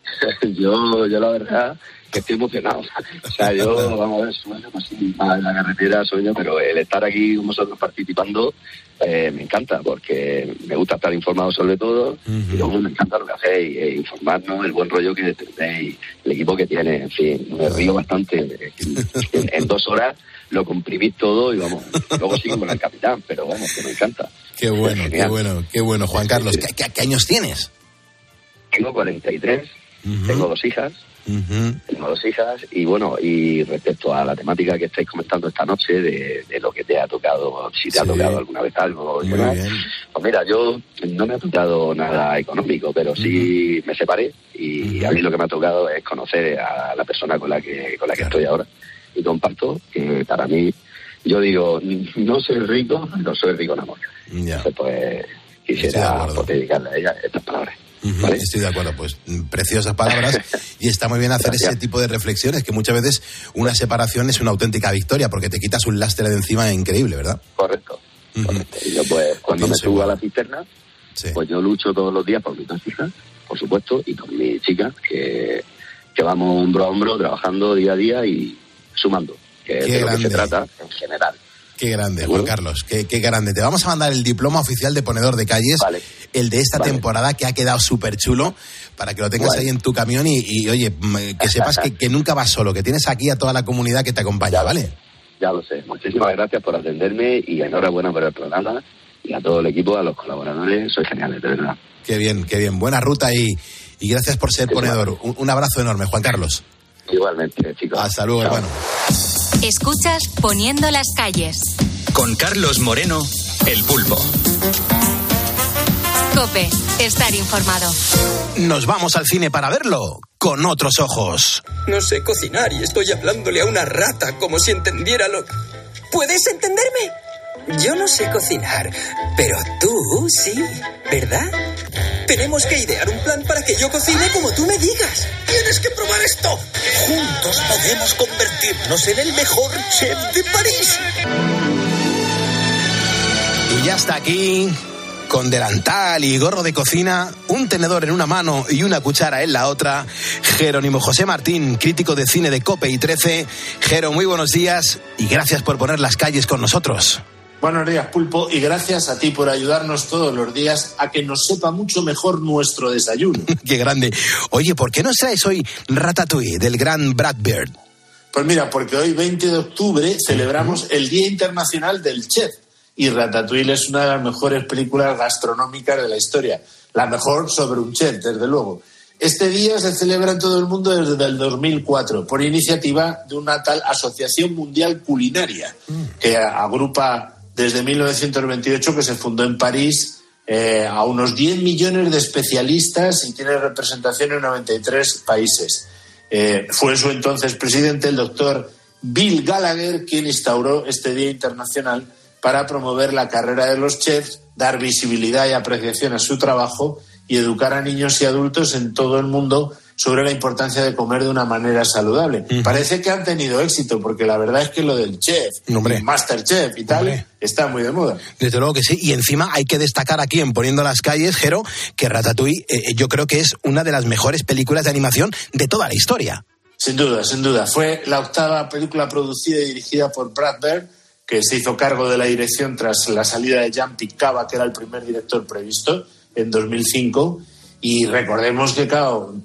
yo, yo la verdad que estoy emocionado. O sea, yo, vamos a ver, sueño, pues sí, a la carretera sueño, pero el estar aquí con vosotros participando eh, me encanta, porque me gusta estar informado sobre todo, uh-huh. y luego me encanta lo que hacéis, eh, informarnos, el buen rollo que tenéis, el equipo que tiene, en fin, me río bastante. En, en dos horas lo comprimís todo y vamos, luego sigo con el capitán, pero vamos, que me encanta. Qué bueno, qué bueno, qué bueno, Juan Carlos. ¿Qué, qué, qué años tienes? Tengo cuarenta y tres, uh-huh. tengo dos hijas. Uh-huh. Tengo dos hijas y bueno, y respecto a la temática que estáis comentando esta noche de, de lo que te ha tocado, si te sí. ha tocado alguna vez algo, ¿no? Pues mira, yo no me ha tocado nada económico, pero sí uh-huh. me separé y uh-huh. a mí lo que me ha tocado es conocer a la persona con la que con la que claro. estoy ahora y comparto que para mí, yo digo, no soy rico, no soy rico en amor. Yeah. Entonces pues quisiera pues, dedicarle a ella estas palabras. ¿Vale? Estoy de acuerdo, pues preciosas palabras y está muy bien hacer Gracias. Ese tipo de reflexiones, que muchas veces una separación es una auténtica victoria porque te quitas un lastre de encima increíble, ¿verdad? Correcto, uh-huh. correcto. Y yo pues cuando me subo a la cisterna, sí. pues yo lucho todos los días por mis dos hijas, por supuesto, y con mi chica, que, que vamos hombro a hombro trabajando día a día y sumando, que es de lo que se trata en general. Qué grande, Juan Carlos, qué, qué grande. Te vamos a mandar el diploma oficial de ponedor de calles, vale. el de esta vale. temporada, que ha quedado súper chulo, para que lo tengas vale. ahí en tu camión y, y oye, que sepas que, que nunca vas solo, que tienes aquí a toda la comunidad que te acompaña, ya ¿vale? Ya lo sé. Muchísimas gracias por atenderme y enhorabuena por el programa y a todo el equipo, a los colaboradores, sois geniales, de verdad. Qué bien, qué bien. Buena ruta y, y gracias por ser sí, ponedor. Un, un abrazo enorme, Juan Carlos. Igualmente, chicos. Hasta luego, hermano. Escuchas Poniendo las calles. Con Carlos Moreno, El Pulpo. COPE, estar informado. Nos vamos al cine para verlo con otros ojos. No sé cocinar y estoy hablándole a una rata como si entendiera lo... ¿Puedes entenderme? Yo no sé cocinar, pero tú sí, ¿verdad? Tenemos que idear un plan para que yo cocine como tú me digas. ¡Tienes que probar esto! Juntos podemos convertirnos en el mejor chef de París. Y ya está aquí, con delantal y gorro de cocina, un tenedor en una mano y una cuchara en la otra, Jerónimo José Martín, crítico de cine de COPE y trece. Jero, muy buenos días y gracias por poner las calles con nosotros. Buenos días, Pulpo, y gracias a ti por ayudarnos todos los días a que nos sepa mucho mejor nuestro desayuno. ¡Qué grande! Oye, ¿por qué nos traes hoy Ratatouille, del gran Brad Bird? Pues mira, porque hoy, veinte de octubre, celebramos el Día Internacional del Chef, y Ratatouille es una de las mejores películas gastronómicas de la historia. La mejor sobre un chef, desde luego. Este día se celebra en todo el mundo desde el dos mil cuatro, por iniciativa de una tal Asociación Mundial Culinaria, que agrupa desde mil novecientos veintiocho, que se fundó en París, eh, a unos diez millones de especialistas y tiene representación en noventa y tres países. Eh, fue su entonces presidente, el doctor Bill Gallagher, quien instauró este Día Internacional para promover la carrera de los chefs, dar visibilidad y apreciación a su trabajo y educar a niños y adultos en todo el mundo sobre la importancia de comer de una manera saludable. Uh-huh. Parece que han tenido éxito, porque la verdad es que lo del chef, Hombre. el Masterchef y tal, Hombre. está muy de moda. Desde luego que sí, y encima hay que destacar aquí en Poniendo las calles, Jero, que Ratatouille eh, yo creo que es una de las mejores películas de animación de toda la historia. Sin duda, sin duda. Fue la octava película producida y dirigida por Brad Bird, que se hizo cargo de la dirección tras la salida de Jan Piccava, que era el primer director previsto, en dos mil cinco. Y recordemos que, claro,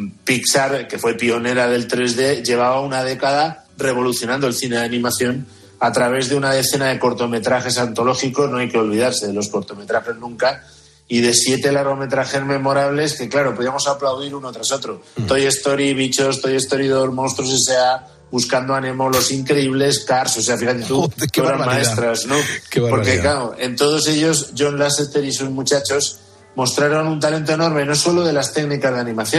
Pixar, que fue pionera del tres D, llevaba una década revolucionando el cine de animación a través de una decena de cortometrajes antológicos. No hay que olvidarse de los cortometrajes nunca, y de siete largometrajes memorables que, claro, podíamos aplaudir uno tras otro. Mm. Toy Story, Bichos, Toy Story dos, Monstruos S A, Buscando a Nemo, Los Increíbles, Cars. O sea, fíjate tú, Joder, qué obras maestras, ¿no? Qué Porque, claro, en todos ellos, John Lasseter y sus muchachos mostraron un talento enorme, no solo de las técnicas de animación,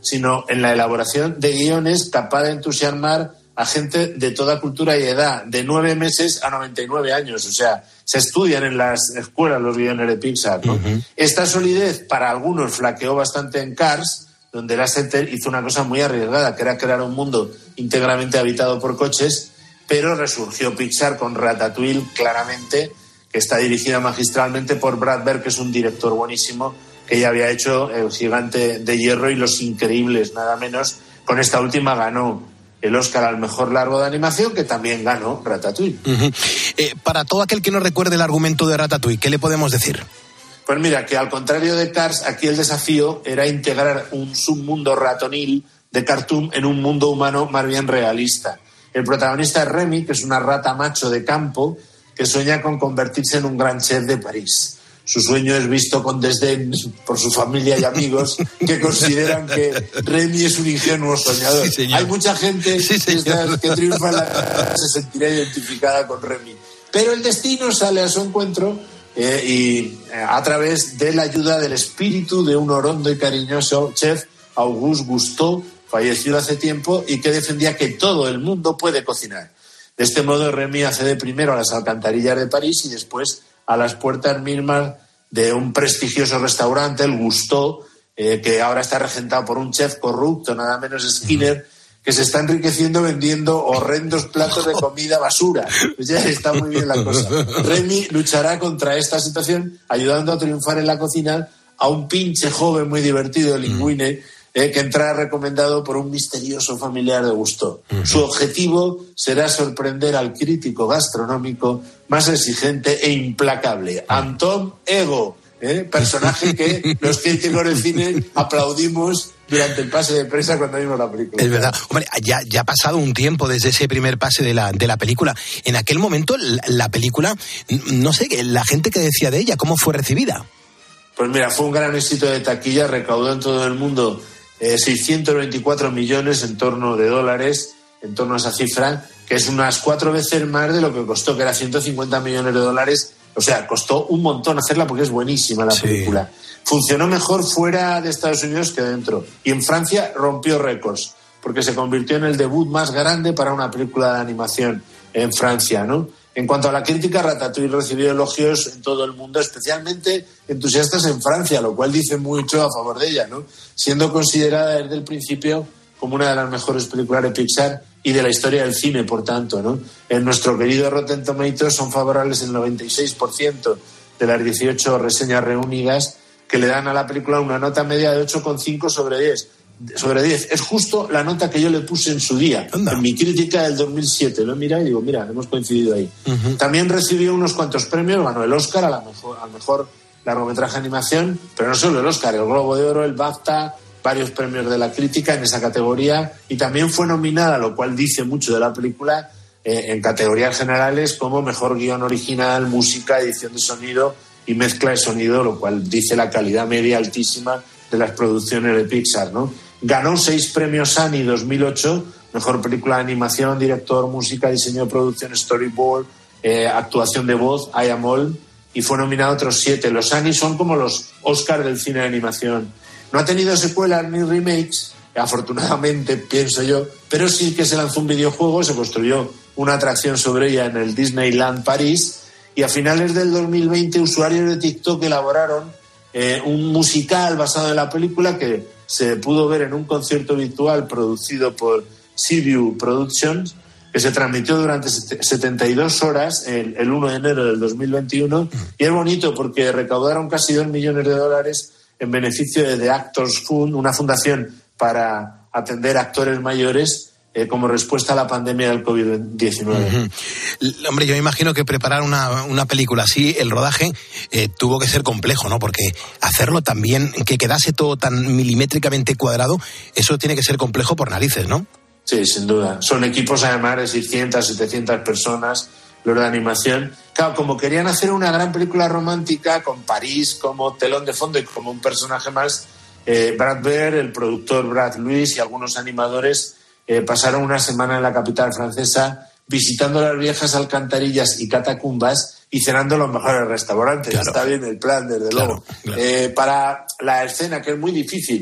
sino en la elaboración de guiones capaz de entusiasmar a gente de toda cultura y edad, de nueve meses a noventa y nueve años. O sea, se estudian en las escuelas los guiones de Pixar, ¿no? Uh-huh. Esta solidez para algunos flaqueó bastante en Cars, donde Lasseter hizo una cosa muy arriesgada, que era crear un mundo íntegramente habitado por coches, pero resurgió Pixar con Ratatouille, claramente, que está dirigida magistralmente por Brad Bird, que es un director buenísimo, que ya había hecho El Gigante de Hierro y Los Increíbles, nada menos. Con esta última ganó el Oscar al mejor largo de animación, que también ganó Ratatouille. Uh-huh. Eh, para todo aquel que no recuerde el argumento de Ratatouille, ¿qué le podemos decir? Pues mira, que al contrario de Cars, aquí el desafío era integrar un submundo ratonil de cartoon en un mundo humano más bien realista. El protagonista es Remy, que es una rata macho de campo que sueña con convertirse en un gran chef de París. Su sueño es visto con desdén por su familia y amigos, que consideran que Remy es un ingenuo soñador. Sí, hay mucha gente sí, que, que triunfa en la se sentirá identificada con Remy. Pero el destino sale a su encuentro eh, y eh, a través de la ayuda del espíritu de un orondo y cariñoso chef, Auguste Gusteau, fallecido hace tiempo y que defendía que todo el mundo puede cocinar. De este modo, Remy accede primero a las alcantarillas de París y después a las puertas mismas de un prestigioso restaurante, el Gusteau, eh, que ahora está regentado por un chef corrupto, nada menos Skinner, que se está enriqueciendo vendiendo horrendos platos de comida basura. Pues ya está muy bien la cosa. Remy luchará contra esta situación, ayudando a triunfar en la cocina a un pinche joven muy divertido, Linguine, eh, que entrará recomendado por un misterioso familiar de Gusteau. Uh-huh. Su objetivo será sorprender al crítico gastronómico más exigente e implacable, Anton Ego, ¿eh? personaje que los críticos de cine aplaudimos durante el pase de prensa cuando vimos la película. Es verdad. Hombre, ya, ya ha pasado un tiempo desde ese primer pase de la, de la película. En aquel momento, la, la película, no sé, la gente que decía de ella, ¿cómo fue recibida? Pues mira, fue un gran éxito de taquilla, recaudó en todo el mundo eh, seiscientos veinticuatro millones en torno de dólares, en torno a esa cifra, que es unas cuatro veces más de lo que costó, que era ciento cincuenta millones de dólares. O sea, costó un montón hacerla porque es buenísima la sí. película. Funcionó mejor fuera de Estados Unidos que dentro. Y en Francia rompió récords, porque se convirtió en el debut más grande para una película de animación en Francia, ¿no? En cuanto a la crítica, Ratatouille recibió elogios en todo el mundo, especialmente entusiastas en Francia, lo cual dice mucho a favor de ella, ¿no? Siendo considerada desde el principio como una de las mejores películas de Pixar y de la historia del cine, por tanto, ¿no? En nuestro querido Rotten Tomatoes son favorables el noventa y seis por ciento de las dieciocho reseñas reunidas, que le dan a la película una nota media de ocho coma cinco sobre diez. Sobre diez. Es justo la nota que yo le puse en su día, Anda. en mi crítica del dos mil siete. Lo he mirado y digo, mira, hemos coincidido ahí. Uh-huh. También recibió unos cuantos premios, ganó el Oscar a la mejor, al mejor largometraje de animación, pero no solo el Oscar, el Globo de Oro, el BAFTA, varios premios de la crítica en esa categoría, y también fue nominada, lo cual dice mucho de la película, eh, en categorías generales como mejor guión original, música, edición de sonido y mezcla de sonido, lo cual dice la calidad media altísima de las producciones de Pixar, ¿no? Ganó seis premios Annie dos mil ocho, mejor película de animación, director, música, diseño de producción, storyboard, eh, actuación de voz, I Am All, y fue nominado a otros siete. Los Annie son como los Oscars del cine de animación. No ha tenido secuelas ni remakes, afortunadamente, pienso yo, pero sí que se lanzó un videojuego, se construyó una atracción sobre ella en el Disneyland París, y a finales del dos mil veinte usuarios de TikTok elaboraron eh, un musical basado en la película que se pudo ver en un concierto virtual producido por Seaview Productions, que se transmitió durante setenta y dos horas el, el uno de enero del dos mil veintiuno, y es bonito porque recaudaron casi dos millones de dólares en beneficio de The Actors Fund, una fundación para atender a actores mayores eh, como respuesta a la pandemia del covid diecinueve. Uh-huh. Hombre, yo me imagino que preparar una, una película así, el rodaje, eh, tuvo que ser complejo, ¿no? Porque hacerlo también, que quedase todo tan milimétricamente cuadrado, eso tiene que ser complejo por narices, ¿no? Sí, sin duda. Son equipos además de seiscientas, setecientas personas, los de animación. Claro, como querían hacer una gran película romántica con París como telón de fondo y como un personaje más, eh, Brad Bird, el productor Brad Lewis y algunos animadores eh, pasaron una semana en la capital francesa visitando las viejas alcantarillas y catacumbas y cenando en los mejores restaurantes. Claro. Está bien el plan, desde claro, luego. Claro. Eh, para la escena, que es muy difícil,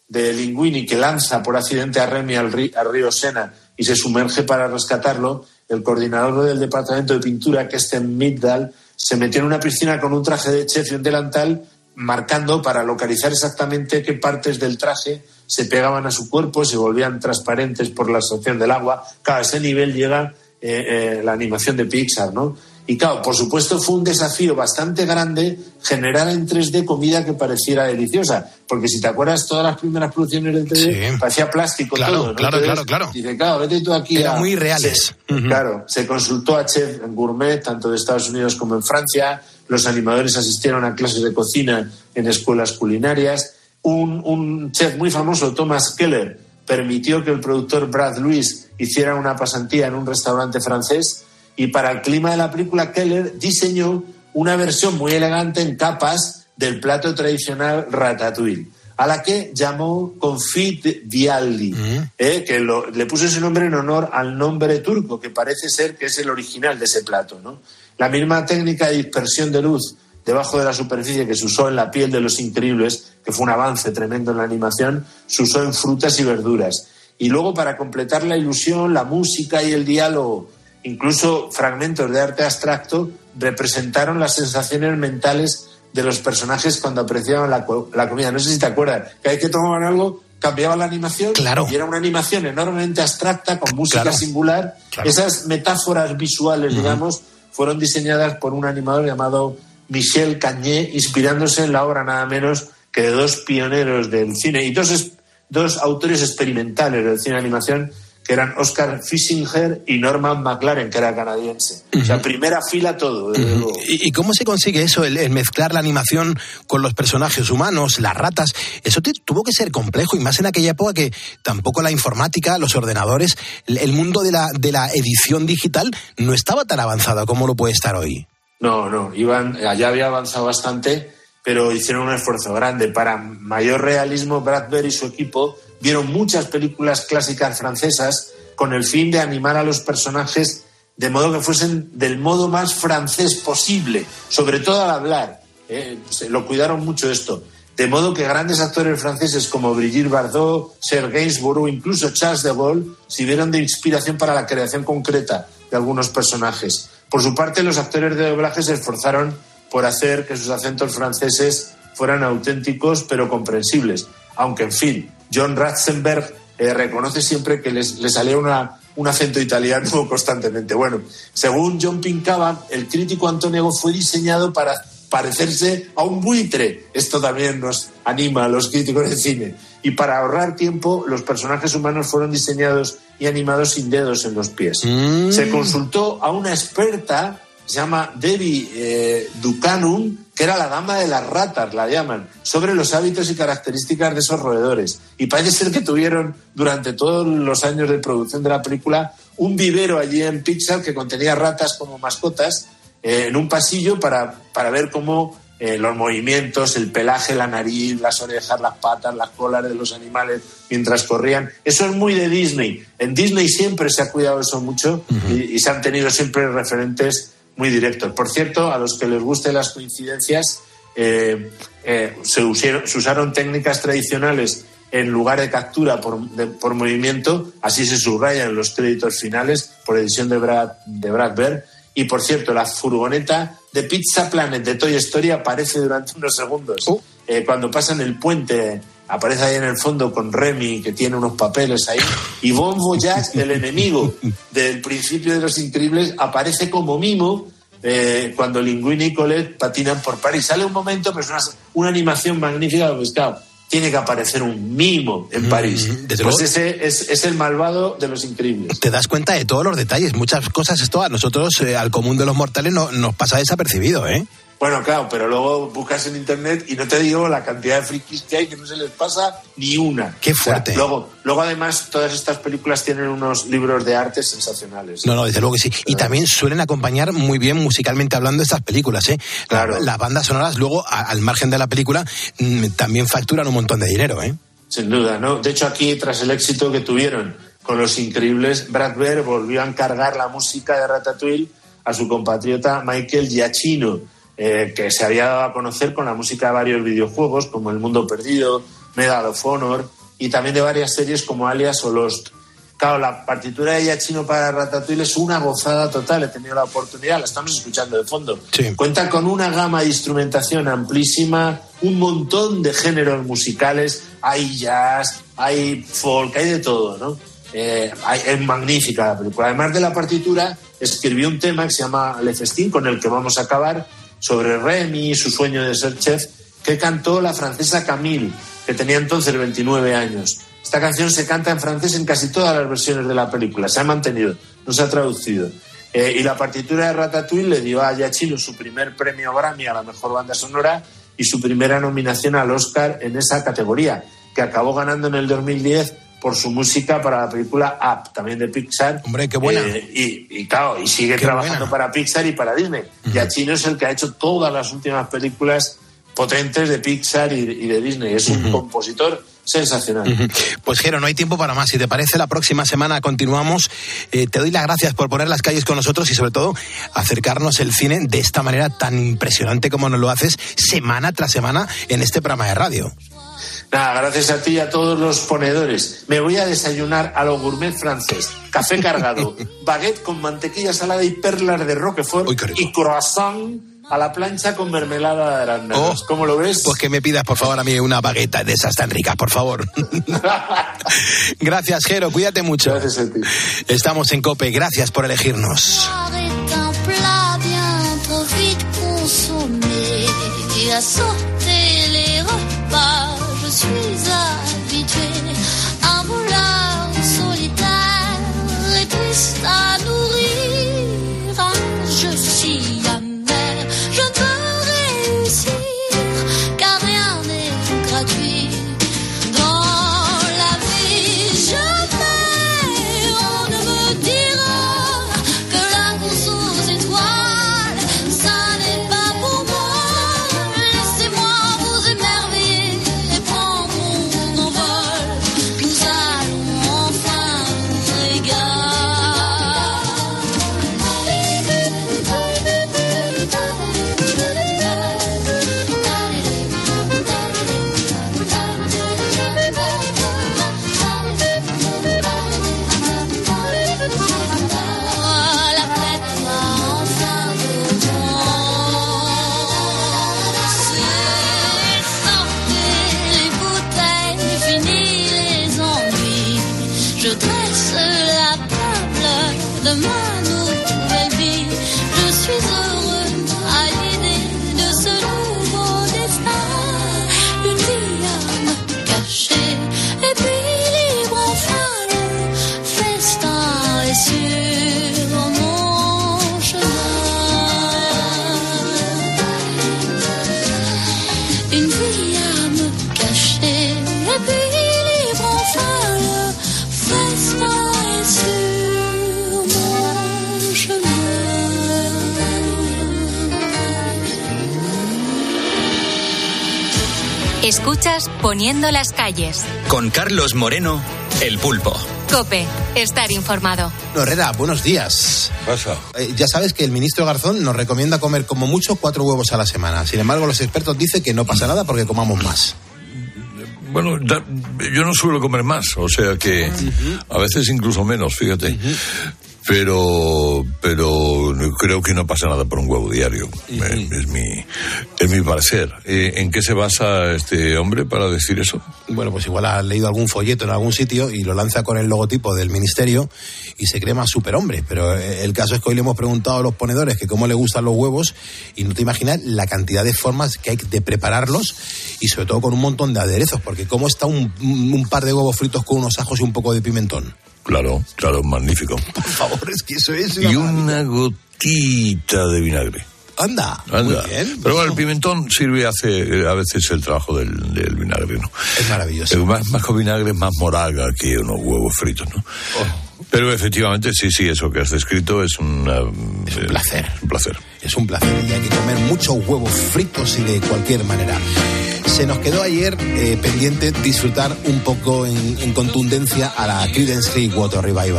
de Linguini, que lanza por accidente a Remy al, rí, al río Sena y se sumerge para rescatarlo, el coordinador del departamento de pintura, Kesten Middahl, se metió en una piscina con un traje de chef y un delantal, marcando para localizar exactamente qué partes del traje se pegaban a su cuerpo, se volvían transparentes por la absorción del agua. Claro, a ese nivel llega eh, eh, la animación de Pixar, ¿no? Y claro, por supuesto fue un desafío bastante grande generar en tres D comida que pareciera deliciosa, porque si te acuerdas, todas las primeras producciones del tres D sí. parecía plástico claro, todo, ¿no? Claro, Entonces, claro, claro. Dice, claro, vete tú aquí Eran a... muy reales. Se, uh-huh. Claro, se consultó a chefs gourmet, tanto de Estados Unidos como en Francia, los animadores asistieron a clases de cocina en escuelas culinarias, un, un chef muy famoso, Thomas Keller, permitió que el productor Brad Lewis hiciera una pasantía en un restaurante francés. Y para el clima de la película, Keller diseñó una versión muy elegante en capas del plato tradicional ratatouille, a la que llamó confit vialli, mm. eh, que lo, le puso ese nombre en honor al nombre turco, que parece ser que es el original de ese plato, ¿no? La misma técnica de dispersión de luz debajo de la superficie que se usó en La piel de los increíbles, que fue un avance tremendo en la animación, se usó en frutas y verduras. Y luego, para completar la ilusión, la música y el diálogo, incluso fragmentos de arte abstracto, representaron las sensaciones mentales de los personajes cuando apreciaban la, la comida. No sé si te acuerdas, que hay que tomaban algo, cambiaba la animación, claro. y era una animación enormemente abstracta, con música claro. singular. Claro. Esas metáforas visuales, uh-huh. digamos, fueron diseñadas por un animador llamado Michel Cagné, inspirándose en la obra nada menos que de dos pioneros del cine y dos, dos autores experimentales del cine de animación, que eran Oscar Fisinger y Norman McLaren, que era canadiense. Uh-huh. O sea, primera fila todo. Desde uh-huh. luego. ¿Y, ¿Y cómo se consigue eso, el, el mezclar la animación con los personajes humanos, las ratas? Eso te, tuvo que ser complejo, y más en aquella época que tampoco la informática, los ordenadores, el, el mundo de la, de la edición digital no estaba tan avanzado como lo puede estar hoy. No, no, iban, allá había avanzado bastante, pero hicieron un esfuerzo grande. Para mayor realismo, Brad Bird y su equipo vieron muchas películas clásicas francesas con el fin de animar a los personajes de modo que fuesen del modo más francés posible, sobre todo al hablar. Eh, lo cuidaron mucho esto. De modo que grandes actores franceses como Brigitte Bardot, Serge Gainsbourg, incluso Charles de Gaulle, sirvieron de inspiración para la creación concreta de algunos personajes. Por su parte, los actores de doblaje se esforzaron por hacer que sus acentos franceses fueran auténticos pero comprensibles. Aunque, en fin, John Ratzenberg eh, reconoce siempre que les, les salía una, un acento italiano constantemente. Bueno, según John Pincava, el crítico Antonio fue diseñado para parecerse a un buitre. Esto también nos anima a los críticos de cine. Y para ahorrar tiempo, los personajes humanos fueron diseñados y animados sin dedos en los pies. Mm. Se consultó a una experta, se llama Debbie eh, Ducanum, que era la dama de las ratas, la llaman, sobre los hábitos y características de esos roedores. Y parece ser que tuvieron, durante todos los años de producción de la película, un vivero allí en Pixar que contenía ratas como mascotas, eh, en un pasillo para, para ver cómo eh, los movimientos, el pelaje, la nariz, las orejas, las patas, las colas de los animales mientras corrían. Eso es muy de Disney. En Disney siempre se ha cuidado eso mucho, uh-huh. y, y se han tenido siempre referentes muy directos. Por cierto, a los que les gusten las coincidencias, eh, eh, se, usaron, se usaron técnicas tradicionales en lugar de captura por, de, por movimiento, así se subrayan los créditos finales por edición de Brad, de Brad Bird. Y por cierto, la furgoneta de Pizza Planet de Toy Story aparece durante unos segundos. Uh. Eh, cuando pasan el puente, aparece ahí en el fondo con Remy, que tiene unos papeles ahí, y Bon Voyage, el enemigo del principio de Los Increíbles, aparece como mimo eh, cuando Linguini y Colette patinan por París. Sale un momento, pero es una, una animación magnífica, pues claro, tiene que aparecer un mimo en París. Mm, pues luego, ese es, es el malvado de Los Increíbles. Te das cuenta de todos los detalles, muchas cosas. Esto a nosotros, eh, al común de los mortales, no, nos pasa desapercibido, ¿eh? Bueno, claro, pero luego buscas en internet y no te digo la cantidad de frikis que hay, que no se les pasa ni una. ¡Qué fuerte! O sea, luego, luego, además, todas estas películas tienen unos libros de arte sensacionales. No, no, desde luego que sí. Pero... Y también suelen acompañar muy bien, musicalmente hablando, estas películas, ¿eh? Claro. Las bandas sonoras, luego, a, al margen de la película, mmm, también facturan un montón de dinero, ¿eh? Sin duda, ¿no? De hecho, aquí, tras el éxito que tuvieron con Los Increíbles, Brad Bird volvió a encargar la música de Ratatouille a su compatriota Michael Giacchino, Eh, que se había dado a conocer con la música de varios videojuegos como El Mundo Perdido, Medal of Honor, y también de varias series como Alias o Lost. Claro, la partitura de Giacchino para Ratatouille es una gozada total. He tenido la oportunidad, la estamos escuchando de fondo. Sí. Cuenta con una gama de instrumentación amplísima, un montón de géneros musicales. Hay jazz, hay folk, hay de todo, ¿no? Eh, hay, es magnífica la película. Además de la partitura, escribió un tema que se llama Le Festín, con el que vamos a acabar, sobre Remy y su sueño de ser chef, que cantó la francesa Camille, que tenía entonces veintinueve años. Esta canción se canta en francés en casi todas las versiones de la película, se ha mantenido, no se ha traducido. Eh, y la partitura de Ratatouille le dio a Giacchino su primer premio Grammy a la mejor banda sonora y su primera nominación al Oscar en esa categoría, que acabó ganando en el dos mil diez por su música para la película Up, también de Pixar. Hombre, qué buena. Eh, y, y claro, y sigue qué trabajando buena. para Pixar y para Disney. Uh-huh. Giacchino es el que ha hecho todas las últimas películas potentes de Pixar y, y de Disney. Es un uh-huh. compositor sensacional. Uh-huh. Pues Jero, no hay tiempo para más. Si te parece, la próxima semana continuamos. Eh, te doy las gracias por poner las calles con nosotros y sobre todo acercarnos el cine de esta manera tan impresionante como nos lo haces semana tras semana en este programa de radio. Nada, gracias a ti y a todos los ponedores. Me voy a desayunar a lo gourmet francés. Café cargado, baguette con mantequilla salada y perlas de Roquefort. Uy, y croissant a la plancha con mermelada de arándanos. Oh, ¿cómo lo ves? Pues que me pidas, por favor, a mí una bagueta de esas tan ricas, por favor. Gracias, Jero, cuídate mucho. Gracias a ti. Estamos en COPE, gracias por elegirnos. Escuchas Poniendo las calles. Con Carlos Moreno, El Pulpo. COPE, estar informado. Herrera, buenos días. Pasa. Eh, ya sabes que el ministro Garzón nos recomienda comer como mucho cuatro huevos a la semana. Sin embargo, los expertos dicen que no pasa nada porque comamos más. Bueno, yo no suelo comer más, o sea que uh-huh. a veces incluso menos, fíjate. Uh-huh. Pero pero creo que no pasa nada por un huevo diario. Uh-huh. Es, es mi es mi parecer. ¿En qué se basa este hombre para decir eso? Bueno, pues igual ha leído algún folleto en algún sitio y lo lanza con el logotipo del ministerio y se cree más superhombre. Pero el caso es que hoy le hemos preguntado a los ponedores que cómo le gustan los huevos y no te imaginas la cantidad de formas que hay de prepararlos y sobre todo con un montón de aderezos, porque cómo está un, un par de huevos fritos con unos ajos y un poco de pimentón. Claro, claro, magnífico. Por favor, es que eso es una Y una gotita de vinagre. Anda, Anda. Muy bien. Pero bueno, el pimentón sirve, hace a veces el trabajo del, del vinagre, ¿no? Es maravilloso. Más, más que vinagre, más moraga que unos huevos fritos, ¿no? Oh. Pero efectivamente, sí, sí, eso que has descrito es, una, es un placer. Es un placer. Es un placer y hay que comer muchos huevos fritos y de cualquier manera. Se nos quedó ayer eh, pendiente disfrutar un poco en, en contundencia a la Creedence Clearwater Revival.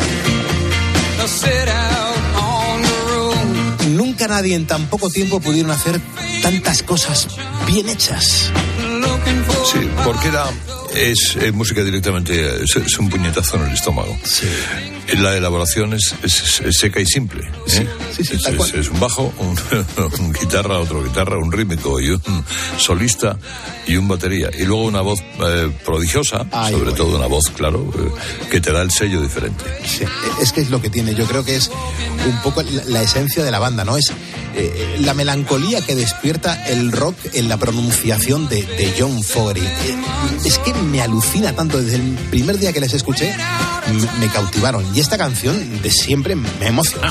Nunca nadie en tan poco tiempo pudieron hacer tantas cosas bien hechas. Sí, porque era es, es música directamente, es, es un puñetazo en el estómago. Sí. La elaboración es, es, es seca y simple. ¿eh? Sí, sí, sí, es, es, es un bajo, un, un guitarra, otro guitarra, un rítmico y un solista y un batería. Y luego una voz eh, prodigiosa, Ay, sobre bueno. todo una voz, claro, eh, que te da el sello diferente. Sí, es que es lo que tiene. Yo creo que es un poco la, la esencia de la banda, ¿no? Es eh, la melancolía que despierta el rock en la pronunciación de, de John Fogerty. Eh, es que me alucina tanto. Desde el primer día que les escuché, me, me cautivaron. Y esta canción de siempre me ha emocionado.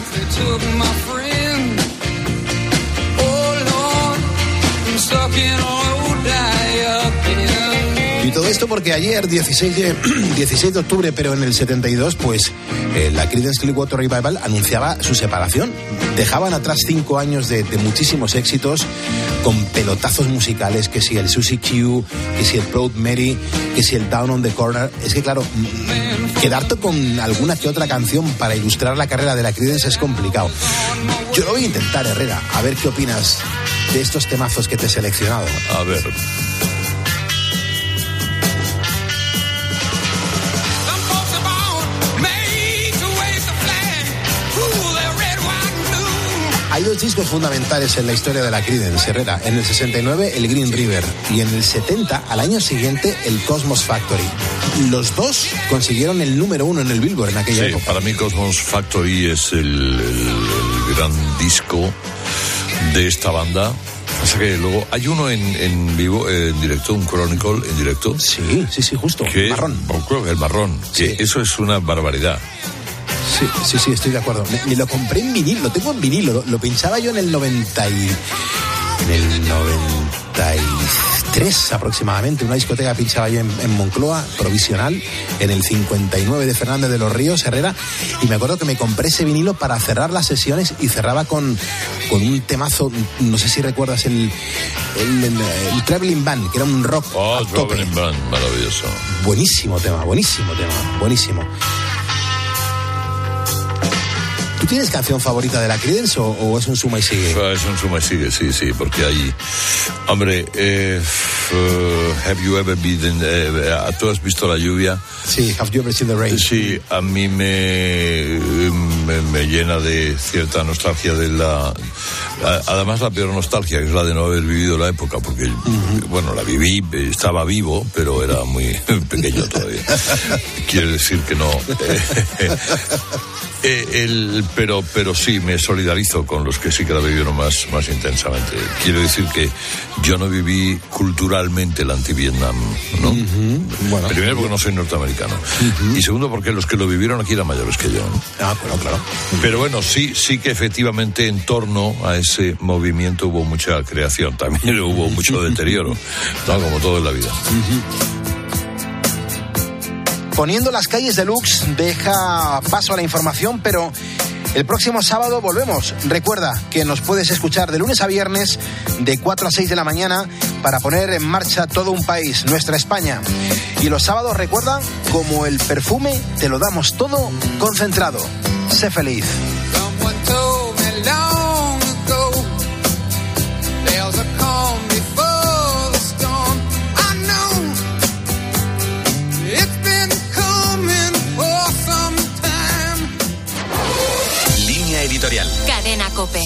Y todo esto porque ayer, dieciséis de octubre, pero en el setenta y dos, pues eh, la Creedence Clearwater Revival anunciaba su separación. Dejaban atrás cinco años de, de muchísimos éxitos, con pelotazos musicales, que si el Susie Q, que si el Proud Mary, que si el Down on the Corner. Es que claro, quedarte con alguna que otra canción para ilustrar la carrera de la Creedence es complicado. Yo lo voy a intentar, Herrera, a ver qué opinas de estos temazos que te he seleccionado. A ver... Hay dos discos fundamentales en la historia de la Creedence, Herrera. En el sesenta y nueve, el Green River. Y en el setenta, al año siguiente, el Cosmos Factory. Los dos consiguieron el número uno en el Billboard en aquella sí, época. Para mí Cosmos Factory es el, el, el gran disco de esta banda. O sea que luego hay uno en, en vivo, en directo, un Chronicle en directo. Sí, sí, sí, justo. Que el marrón. Es, el marrón. Sí. Que eso es una barbaridad. Sí, sí, sí, estoy de acuerdo. Me, me lo compré en vinilo, lo tengo en vinilo. Lo, lo pinchaba yo en el noventa y... En el noventa y tres aproximadamente. Una discoteca pinchaba yo en, en Moncloa, provisional, en el cincuenta y nueve de Fernández de los Ríos, Herrera. Y me acuerdo que me compré ese vinilo para cerrar las sesiones y cerraba con, con un temazo, no sé si recuerdas el, el, el, el Traveling Band, que era un rock Oh, a tope. Traveling Band, maravilloso. Buenísimo tema, buenísimo tema, buenísimo. ¿Tú tienes canción favorita de la Creedence o, o es un suma y sigue? Es un suma y sigue, sí, sí, porque hay... Hombre, eh, uh, have you ever been... Eh, ¿tú has visto la lluvia? Sí, have you ever seen the rain? Sí, a mí me, me, me llena de cierta nostalgia de la... Además, la peor nostalgia, que es la de no haber vivido la época, porque, uh-huh. bueno, la viví, estaba vivo, pero era muy pequeño todavía. Quiere decir que no... Eh, el, pero, pero sí, me solidarizo con los que sí que la vivieron más, más intensamente. Quiero decir que yo no viví culturalmente el anti-Vietnam, ¿no? Uh-huh. Bueno, primero porque no soy norteamericano. Uh-huh. Y segundo porque los que lo vivieron aquí eran mayores que yo, ¿no? Ah, bueno, claro. Pero bueno, sí, sí que efectivamente en torno a ese movimiento hubo mucha creación. También hubo mucho deterioro, ¿no? Como todo en la vida. Uh-huh. Poniendo las calles deluxe deja paso a la información, pero el próximo sábado volvemos. Recuerda que nos puedes escuchar de lunes a viernes de cuatro a seis de la mañana para poner en marcha todo un país, nuestra España. Y los sábados, recuerda, como el perfume, te lo damos todo concentrado. Sé feliz. Editorial. Cadena COPE.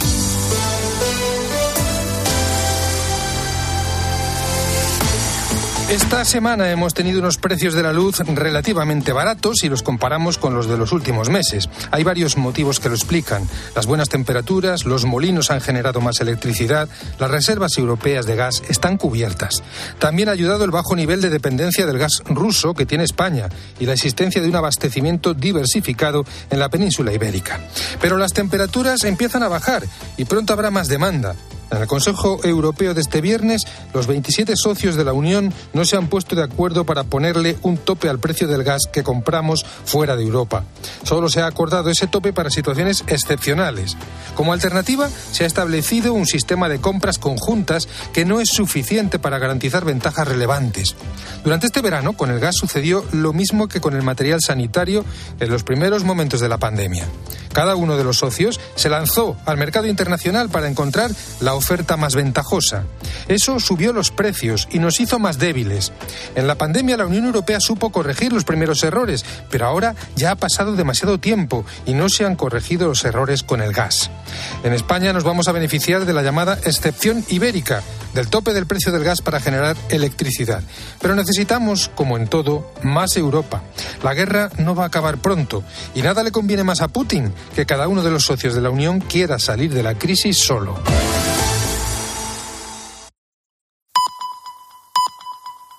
Esta semana hemos tenido unos precios de la luz relativamente baratos si los comparamos con los de los últimos meses. Hay varios motivos que lo explican. Las buenas temperaturas, los molinos han generado más electricidad, las reservas europeas de gas están cubiertas. También ha ayudado el bajo nivel de dependencia del gas ruso que tiene España y la existencia de un abastecimiento diversificado en la península ibérica. Pero las temperaturas empiezan a bajar y pronto habrá más demanda. En el Consejo Europeo de este viernes, los veintisiete socios de la Unión no se han puesto de acuerdo para ponerle un tope al precio del gas que compramos fuera de Europa. Solo se ha acordado ese tope para situaciones excepcionales. Como alternativa, se ha establecido un sistema de compras conjuntas que no es suficiente para garantizar ventajas relevantes. Durante este verano, con el gas sucedió lo mismo que con el material sanitario en los primeros momentos de la pandemia. Cada uno de los socios se lanzó al mercado internacional para encontrar la oferta más ventajosa. Eso subió los precios y nos hizo más débiles. En la pandemia la Unión Europea supo corregir los primeros errores, pero ahora ya ha pasado demasiado tiempo y no se han corregido los errores con el gas. En España nos vamos a beneficiar de la llamada excepción ibérica, del tope del precio del gas para generar electricidad. Pero necesitamos, como en todo, más Europa. La guerra no va a acabar pronto y nada le conviene más a Putin que cada uno de los socios de la Unión quiera salir de la crisis solo.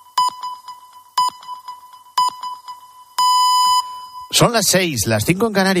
Son las seis, las cinco en Canarias.